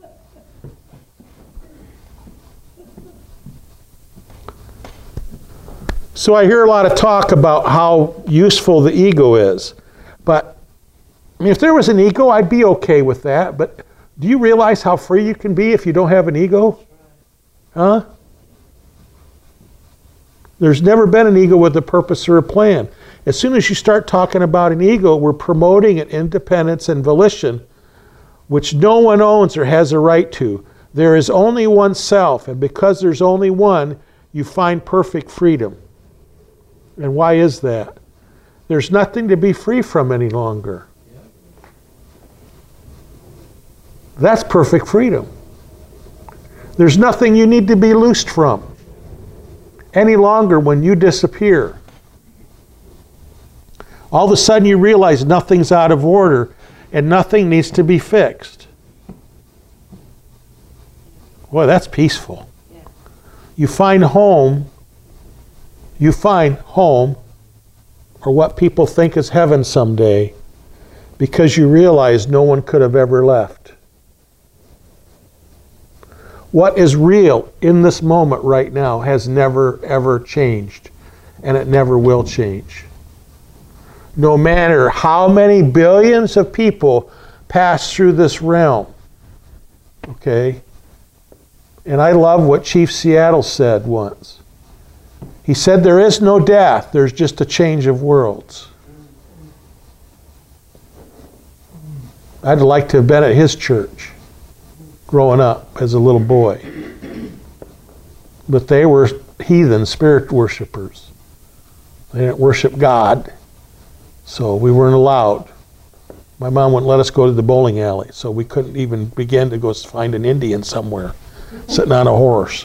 So I hear a lot of talk about how useful the ego is. But I mean, if there was an ego, I'd be okay with that. But do you realize how free you can be if you don't have an ego? Huh? There's never been an ego with a purpose or a plan. As soon as you start talking about an ego, we're promoting an independence and volition, which no one owns or has a right to. There is only one self, and because there's only one, you find perfect freedom. And why is that? There's nothing to be free from any longer. That's perfect freedom. There's nothing you need to be loosed from any longer when you disappear. All of a sudden you realize nothing's out of order and nothing needs to be fixed. Boy, that's peaceful. Yeah. You find home, you find home, or what people think is heaven someday, because you realize no one could have ever left. What is real in this moment right now has never, ever changed, and it never will change. No matter how many billions of people pass through this realm, okay? And I love what Chief Seattle said once. He said, there is no death, there's just a change of worlds. I'd like to have been at his church growing up as a little boy. But they were heathen spirit worshipers. They didn't worship God, so we weren't allowed. My mom wouldn't let us go to the bowling alley, so we couldn't even begin to go find an Indian somewhere sitting on a horse.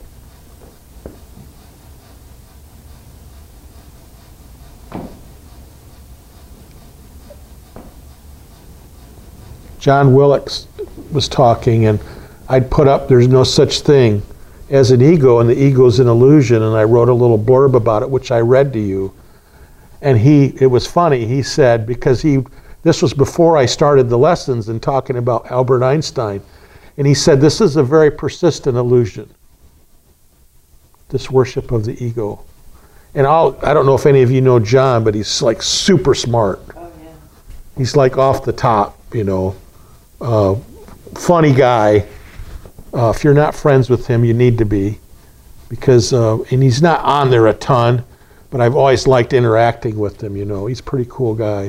John Willicks was talking, and I'd put up, there's no such thing as an ego, and the ego is an illusion, and I wrote a little blurb about it, which I read to you. And he, it was funny, he said, because he, this was before I started the lessons and talking about Albert Einstein. And he said, this is a very persistent illusion, this worship of the ego. And I'll, I don't know if any of you know John, but he's like super smart. Oh, yeah. He's like off the top, you know, uh, funny guy. Uh, if you're not friends with him, you need to be, because, uh, and he's not on there a ton, but I've always liked interacting with him, you know. He's a pretty cool guy.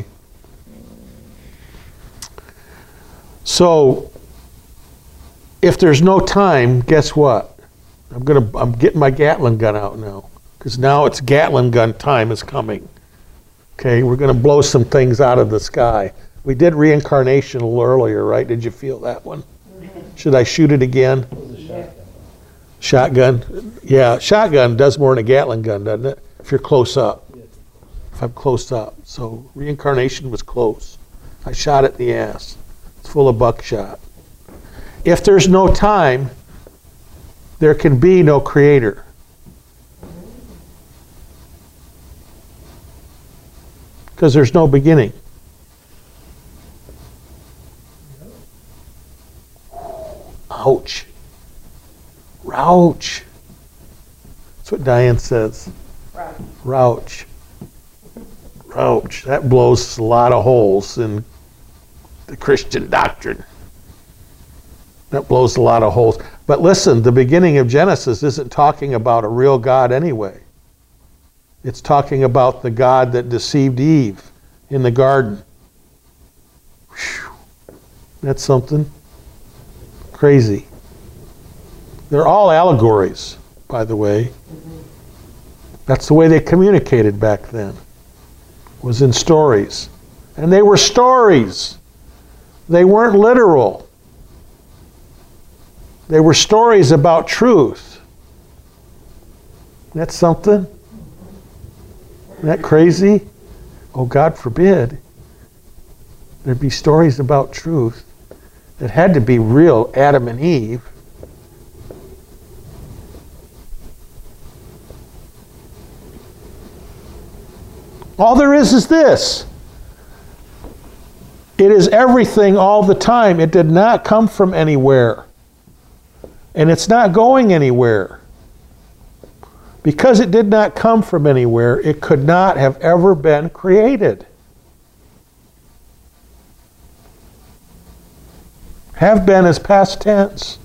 So, if there's no time, guess what? I'm gonna, I'm getting my Gatling gun out now, because now it's Gatling gun time is coming. Okay, we're gonna blow some things out of the sky. We did reincarnation a little earlier, right? Did you feel that one? Should I shoot it again? Yeah. Shotgun? Yeah, shotgun does more than a Gatling gun, doesn't it? If you're close up. If I'm close up. So reincarnation was close. I shot it in the ass. It's full of buckshot. If there's no time, there can be no creator. Because there's no beginning. Ouch. Ouch. That's what Diane says. Right. Rouch. Rouch. That blows a lot of holes in the Christian doctrine. That blows a lot of holes. But listen, the beginning of Genesis isn't talking about a real God anyway. It's talking about the God that deceived Eve in the garden. Whew. That's something crazy. They're all allegories, by the way. Mm-hmm. That's the way they communicated back then, was in stories. And they were stories. They weren't literal. They were stories about truth. That's something? Isn't that crazy? Oh, God forbid. There'd be stories about truth that had to be real Adam and Eve. All there is is this. It is everything all the time. It did not come from anywhere. And it's not going anywhere. Because it did not come from anywhere, it could not have ever been created. Have been is past tense.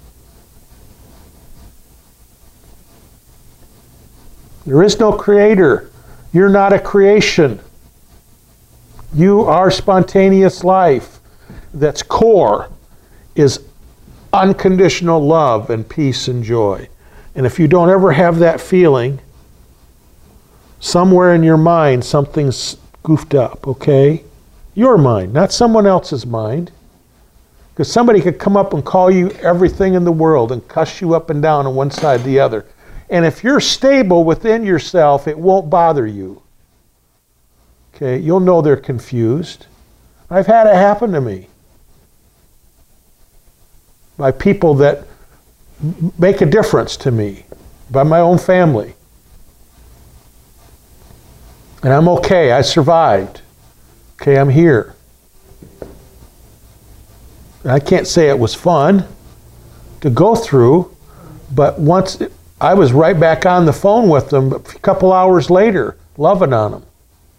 There is no creator. You're not a creation. You are spontaneous life. That's core is unconditional love and peace and joy. And if you don't ever have that feeling, somewhere in your mind something's goofed up, okay? Your mind, not someone else's mind. Because somebody could come up and call you everything in the world and cuss you up and down on one side or the other. And if you're stable within yourself, it won't bother you. Okay, you'll know they're confused. I've had it happen to me. By people that m- make a difference to me. By my own family. And I'm okay, I survived. Okay, I'm here. I can't say it was fun to go through, but once it, I was right back on the phone with them a couple hours later, loving on them.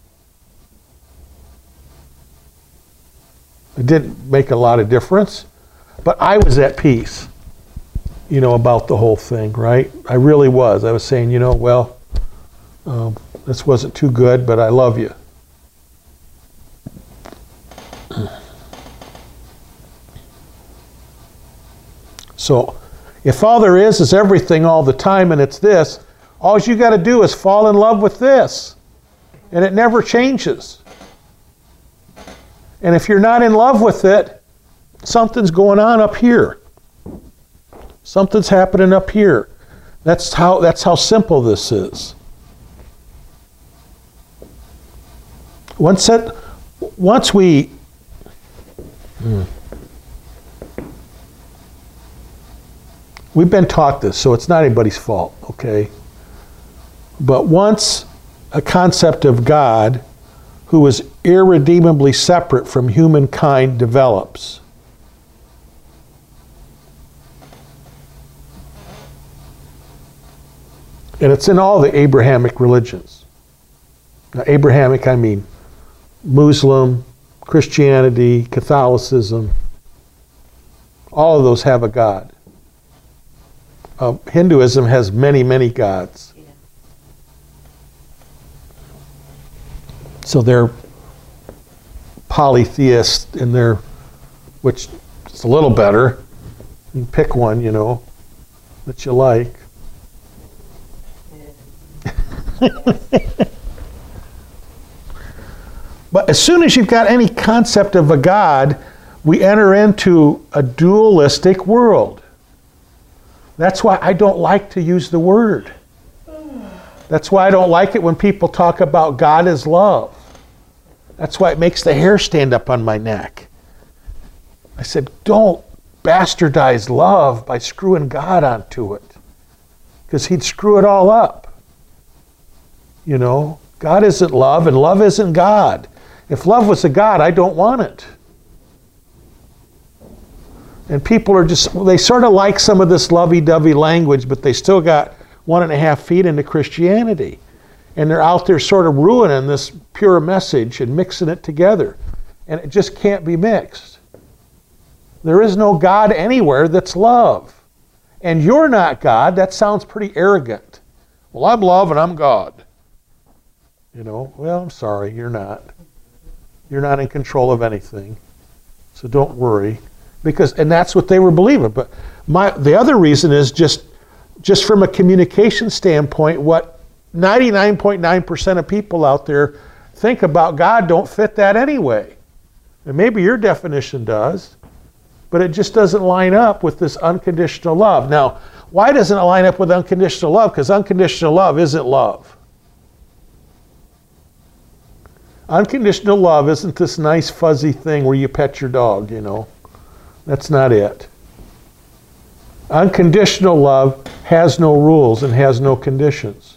It didn't make a lot of difference, but I was at peace, you know, about the whole thing, right? I really was. I was saying, you know, well, um, this wasn't too good, but I love you. So, if all there is is everything all the time and it's this, all you got to do is fall in love with this. And it never changes. And if you're not in love with it, something's going on up here. Something's happening up here. That's how, that's how simple this is. Once, that, once we... Hmm. We've been taught this, so it's not anybody's fault, okay? But once a concept of God who is irredeemably separate from humankind develops. And it's in all the Abrahamic religions. Now, Abrahamic, I mean Muslim, Christianity, Catholicism. All of those have a God. Uh, Hinduism has many, many gods. Yeah. So they're polytheist in their, which is a little better. You can pick one, you know, that you like. But as soon as you've got any concept of a God, we enter into a dualistic world. That's why I don't like to use the word. That's why I don't like it when people talk about God as love. That's why it makes the hair stand up on my neck. I said, don't bastardize love by screwing God onto it, because he'd screw it all up. You know, God isn't love and love isn't God. If love was a God, I don't want it. And people are just, they sort of like some of this lovey-dovey language, but they still got one and a half feet into Christianity. And they're out there sort of ruining this pure message and mixing it together. And it just can't be mixed. There is no God anywhere that's love. And you're not God. That sounds pretty arrogant. Well, I'm love and I'm God. You know, well, I'm sorry, you're not. You're not in control of anything. So don't worry. Because, and that's what they were believing. But my, the other reason is just, just from a communication standpoint, what ninety-nine point nine percent of people out there think about God don't fit that anyway. And maybe your definition does, but it just doesn't line up with this unconditional love. Now, why doesn't it line up with unconditional love? Because unconditional love isn't love. Unconditional love isn't this nice fuzzy thing where you pet your dog, you know. That's not it. Unconditional love has no rules and has no conditions.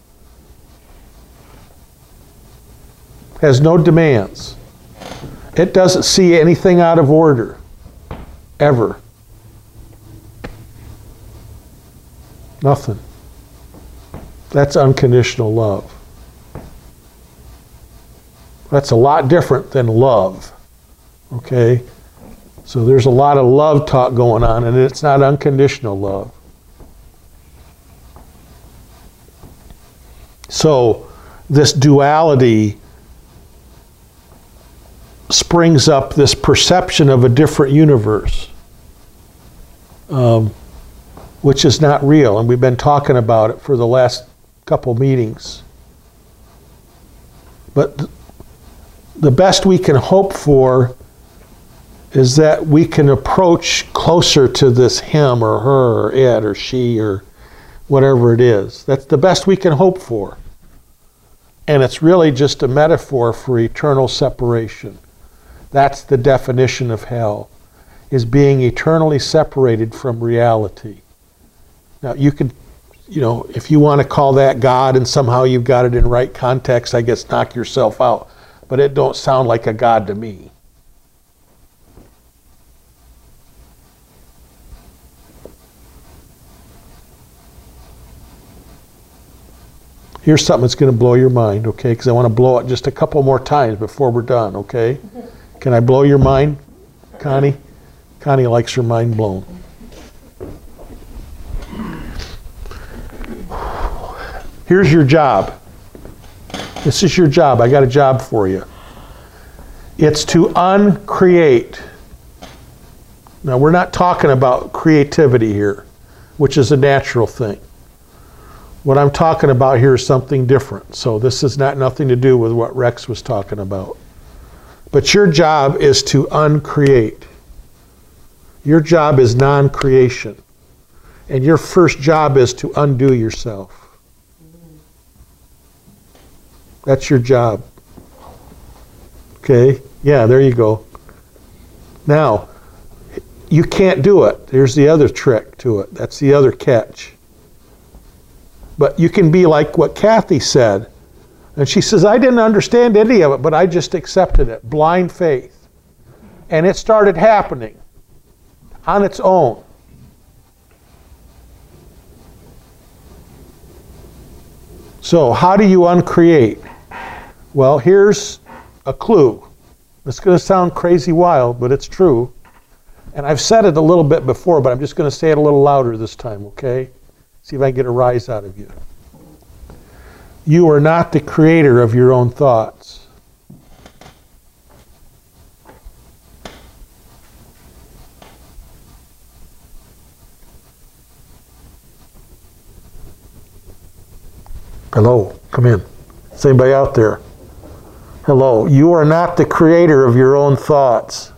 Has no demands. It doesn't see anything out of order, ever. Nothing. That's unconditional love. That's a lot different than love, okay? So there's a lot of love talk going on, and it's not unconditional love. So this duality springs up this perception of a different universe, um, which is not real, and we've been talking about it for the last couple meetings. But th- the best we can hope for is that we can approach closer to this him or her or it or she or whatever it is. That's the best we can hope for. And it's really just a metaphor for eternal separation. That's the definition of hell, is being eternally separated from reality. Now you could, you know, if you want to call that God and somehow you've got it in right context, I guess knock yourself out. But it don't sound like a God to me. Here's something that's going to blow your mind, okay? Because I want to blow it just a couple more times before we're done, okay? Can I blow your mind, Connie? Connie likes her mind blown. Here's your job. This is your job. I got a job for you. It's to uncreate. Now, we're not talking about creativity here, which is a natural thing. What I'm talking about here is something different. So this has not nothing to do with what Rex was talking about. But your job is to uncreate. Your job is non-creation. And your first job is to undo yourself. That's your job. Okay? Yeah, there you go. Now, you can't do it. Here's the other trick to it. That's the other catch. But you can be like what Kathy said. And she says, I didn't understand any of it, but I just accepted it. Blind faith. And it started happening on its own. So how do you uncreate? Well, here's a clue. It's going to sound crazy wild, but it's true. And I've said it a little bit before, but I'm just going to say it a little louder this time, okay? See if I can get a rise out of you. You are not the creator of your own thoughts. Hello, come in. Is anybody out there? Hello, you are not the creator of your own thoughts.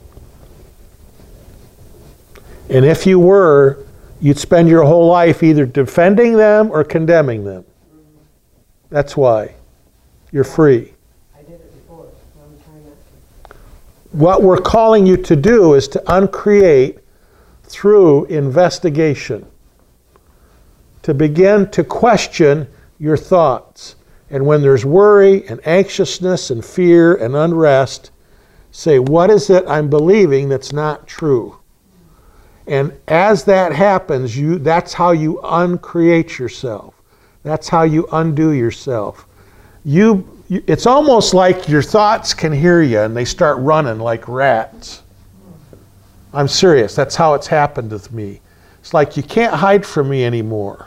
And if you were, you'd spend your whole life either defending them or condemning them. That's why. You're free. I did it before, so I'm trying not to. What we're calling you to do is to uncreate through investigation. To begin to question your thoughts. And when there's worry and anxiousness and fear and unrest, say, what is it I'm believing that's not true? And as that happens, you that's how you uncreate yourself. That's how you undo yourself. You, you it's almost like your thoughts can hear you and they start running like rats. I'm serious. That's how it's happened with me. It's like you can't hide from me anymore.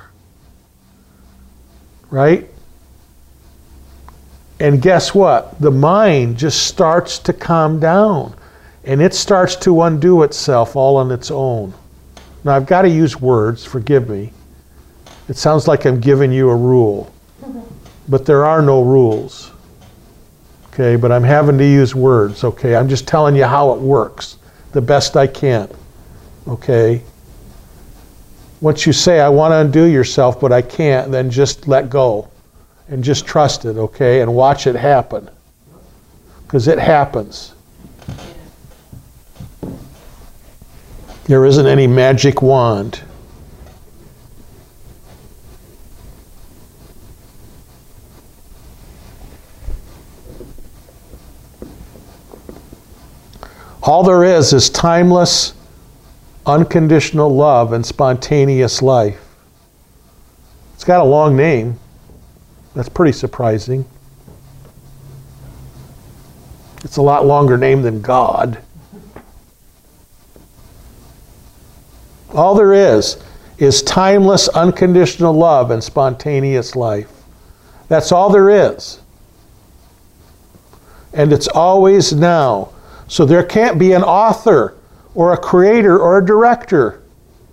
Right? And guess what? The mind just starts to calm down. And it starts to undo itself all on its own. Now, I've got to use words. Forgive me. It sounds like I'm giving you a rule. But there are no rules. Okay? But I'm having to use words. Okay? I'm just telling you how it works the best I can. Okay? Once you say, I want to undo yourself, but I can't, then just let go. And just trust it, okay? And watch it happen. Because it happens. There isn't any magic wand. All there is is timeless, unconditional love and spontaneous life. It's got a long name. That's pretty surprising. It's a lot longer name than God. All there is is timeless, unconditional love and spontaneous life. That's all there is. And it's always now. So there can't be an author or a creator or a director.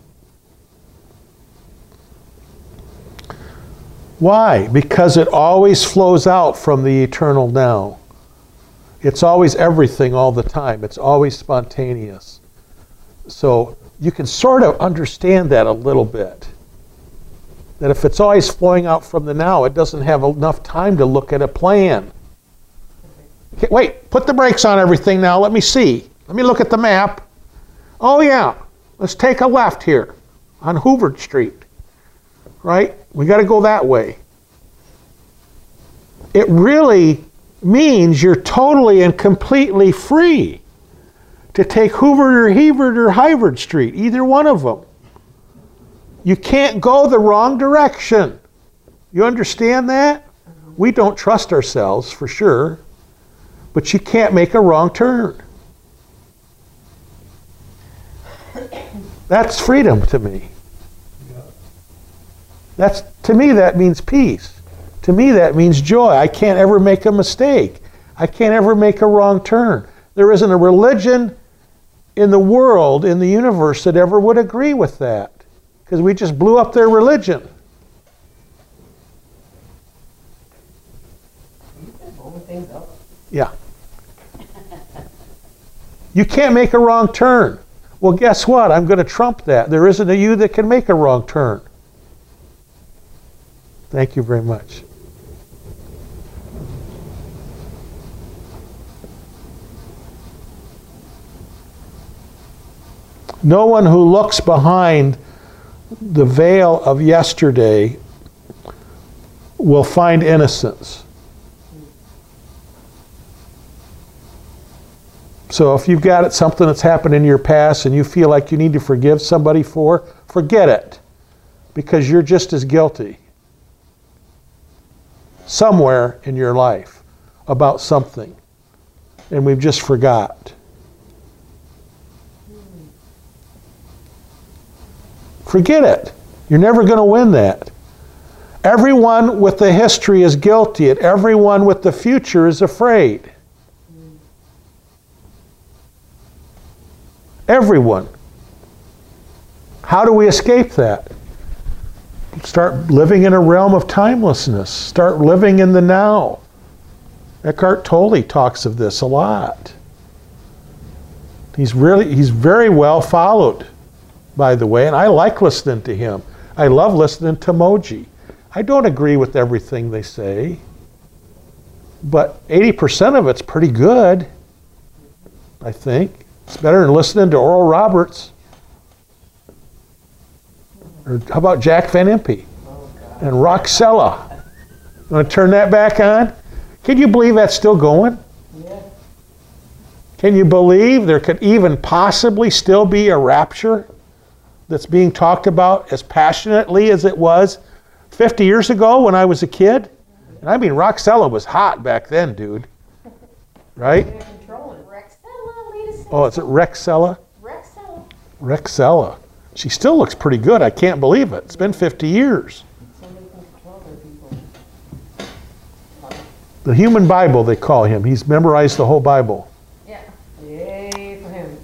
Why? Because it always flows out from the eternal now. It's always everything all the time. It's always spontaneous. So you can sort of understand that a little bit. That if it's always flowing out from the now, it doesn't have enough time to look at a plan. Okay, wait, put the brakes on everything now. Let me see. Let me look at the map. Oh yeah, let's take a left here on Hoover Street. Right? We got to go that way. It really means you're totally and completely free to take Hoover or Hebert or Hyvert Street, either one of them. You can't go the wrong direction. You understand that? We don't trust ourselves for sure, but you can't make a wrong turn. That's freedom to me. That's, to me, that means peace. To me, that means joy. I can't ever make a mistake. I can't ever make a wrong turn. There isn't a religion in the world, in the universe, that ever would agree with that. Because we just blew up their religion. Blowing things up. Yeah. You can't make a wrong turn. Well, guess what? I'm going to trump that. There isn't a you that can make a wrong turn. Thank you very much. No one who looks behind the veil of yesterday will find innocence. So if you've got something that's happened in your past and you feel like you need to forgive somebody for, forget it. Because you're just as guilty somewhere in your life about something. And we've just forgot. Forget it. You're never going to win that. Everyone with the history is guilty, and everyone with the future is afraid. Everyone. How do we escape that? Start living in a realm of timelessness. Start living in the now. Eckhart Tolle talks of this a lot. He's really, he's very well followed, by the way, and I like listening to him. I love listening to Moji. I don't agree with everything they say, but eighty percent of it's pretty good, I think. It's better than listening to Oral Roberts. Or how about Jack Van Impe and Roxella? You want to turn that back on? Can you believe that's still going? Yeah. Can you believe there could even possibly still be a rapture that's being talked about as passionately as it was fifty years ago when I was a kid? And I mean, Roxella was hot back then, dude. Right? Can't control it. Rexella, Lita said. Oh, is it Rexella? Rexella. Rexella. She still looks pretty good. I can't believe it. It's been fifty years. Somebody can control their people. The human Bible, they call him. He's memorized the whole Bible. Yeah. Yay for him.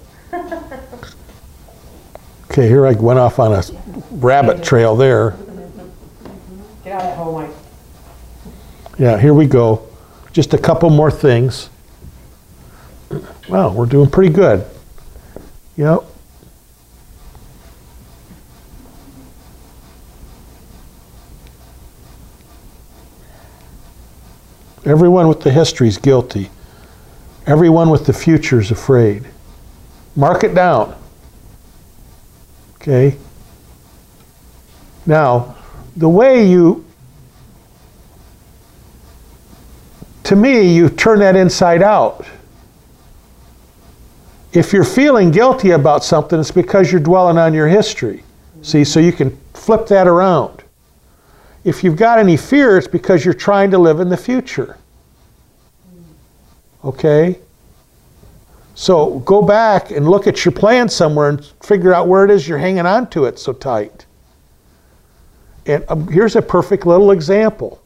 Okay, here I went off on a rabbit trail there. Get out of that hole, Mike. Yeah, here we go. Just a couple more things. Wow, we're doing pretty good. Yep. Everyone with the history is guilty. Everyone with the future is afraid. Mark it down. Okay? Now, the way you, to me, you turn that inside out. If you're feeling guilty about something, it's because you're dwelling on your history. See, so you can flip that around. If you've got any fear, it's because you're trying to live in the future. Okay? So go back and look at your plan somewhere and figure out where it is you're hanging on to it so tight. And um, here's a perfect little example.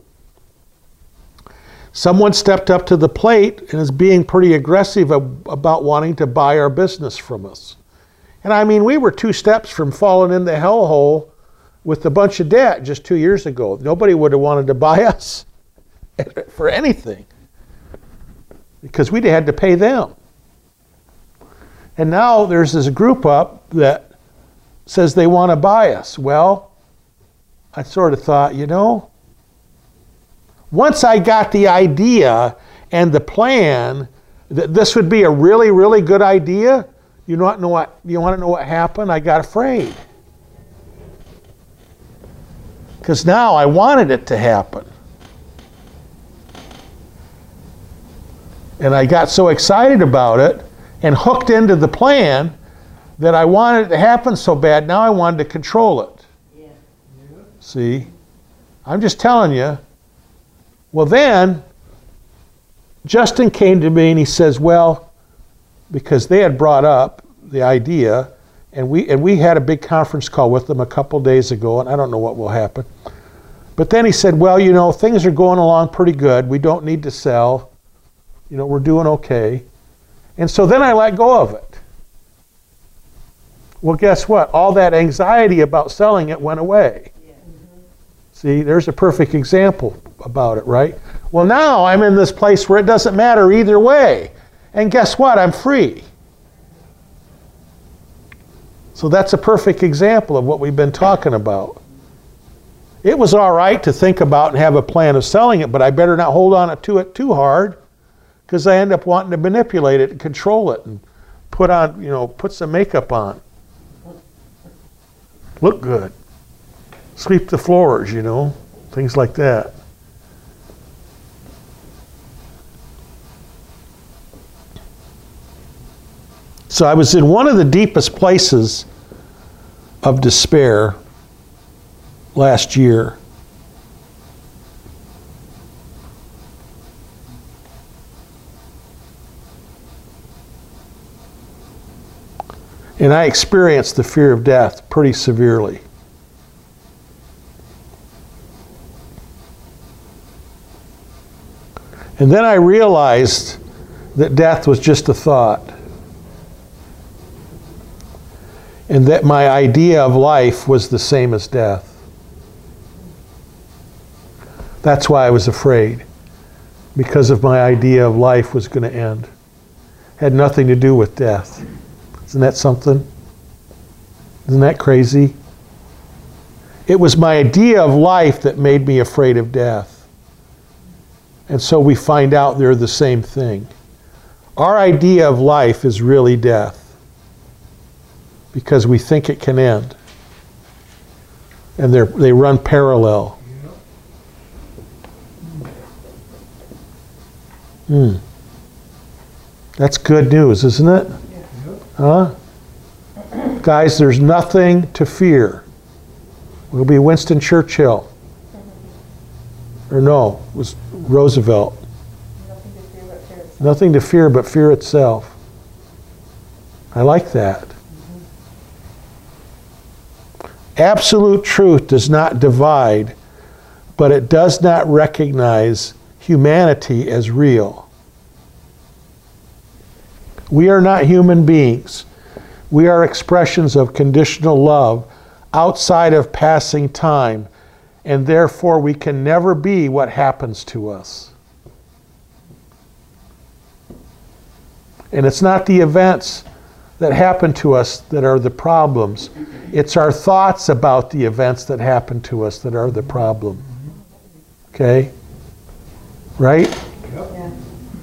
Someone stepped up to the plate and is being pretty aggressive ab- about wanting to buy our business from us. And I mean, we were two steps from falling in the hellhole with a bunch of debt just two years ago. Nobody would have wanted to buy us for anything because we'd had to pay them. And now there's this group up that says they want to buy us. Well, I sort of thought, you know, once I got the idea and the plan that this would be a really, really good idea, you know what, know what, you want to know what happened? I got afraid. Because now I wanted it to happen. And I got so excited about it and hooked into the plan that I wanted it to happen so bad, now I wanted to control it. Yeah. See? I'm just telling you. Well then, Justin came to me and he says, well, because they had brought up the idea, and we and we had a big conference call with them a couple days ago, and I don't know what will happen. But then he said, well, you know, things are going along pretty good. We don't need to sell. You know, we're doing okay. And so then I let go of it. Well, guess what? All that anxiety about selling it went away. Yeah. Mm-hmm. See, there's a perfect example about it, right? Well, now I'm in this place where it doesn't matter either way. And guess what? I'm free. So that's a perfect example of what we've been talking about. It was all right to think about and have a plan of selling it, but I better not hold on to it too hard because I end up wanting to manipulate it and control it and put on, you know, put some makeup on. Look good. Sweep the floors, you know, things like that. So I was in one of the deepest places of despair last year. And I experienced the fear of death pretty severely. And then I realized that death was just a thought. And that my idea of life was the same as death. That's why I was afraid. Because of my idea of life was going to end. Had nothing to do with death. Isn't that something? Isn't that crazy? It was my idea of life that made me afraid of death. And so we find out they're the same thing. Our idea of life is really death. Because we think it can end. And they're, they run parallel. Hmm. That's good news, isn't it? Huh? Guys, there's nothing to fear. It'll be Winston Churchill. Or no, it was Roosevelt. Nothing to fear but fear itself. Nothing to fear but fear itself. I like that. Absolute truth does not divide, but it does not recognize humanity as real. We are not human beings. We are expressions of conditional love outside of passing time, and therefore we can never be what happens to us. And it's not the events that happen to us that are the problems. It's our thoughts about the events that happen to us that are the problem. Okay? Right? Yeah.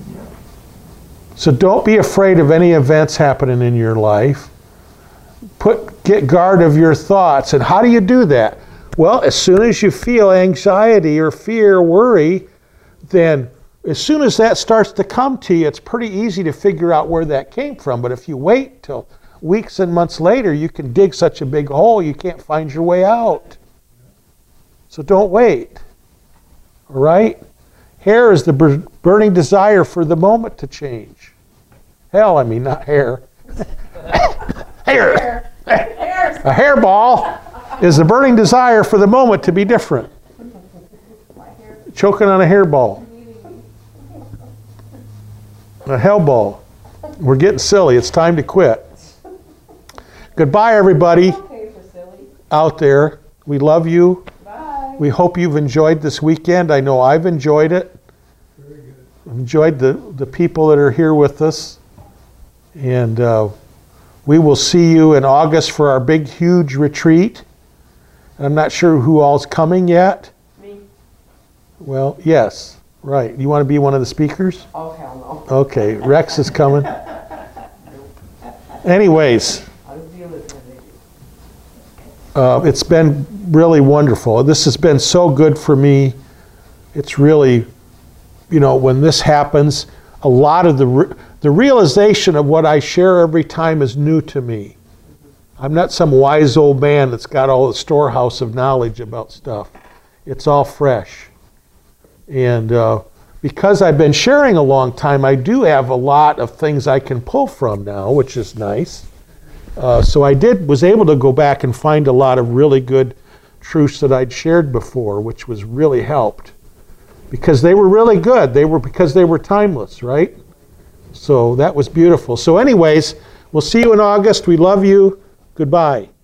So don't be afraid of any events happening in your life. Put, get guard of your thoughts. And how do you do that? Well, as soon as you feel anxiety or fear or worry, then as soon as that starts to come to you, it's pretty easy to figure out where that came from. But if you wait till weeks and months later, you can dig such a big hole you can't find your way out. So don't wait. All right? Hair is the bur- burning desire for the moment to change. Hell, I mean, not hair. Hair. A hairball is the burning desire for the moment to be different. Choking on a hairball. A hellball. We're getting silly. It's time to quit. Goodbye, everybody Okay for silly. out there. We love you. Bye. We hope you've enjoyed this weekend. I know I've enjoyed it. Very good. Enjoyed the, the people that are here with us. And uh, we will see you in August for our big, huge retreat. I'm not sure who all's coming yet. Me? Well, yes. Right. You want to be one of the speakers? Oh, hell no. Okay. Rex is coming. Anyways. I'll just be a listener, maybe. Uh, it's been really wonderful. This has been so good for me. It's really, you know, when this happens, a lot of the re- the realization of what I share every time is new to me. I'm not some wise old man that's got all the storehouse of knowledge about stuff. It's all fresh. And uh, because I've been sharing a long time, I do have a lot of things I can pull from now, which is nice. Uh, so I did was able to go back and find a lot of really good truths that I'd shared before, which was really helped. Because they were really good. They were because they were timeless, right? So that was beautiful. So anyways, we'll see you in August. We love you. Goodbye.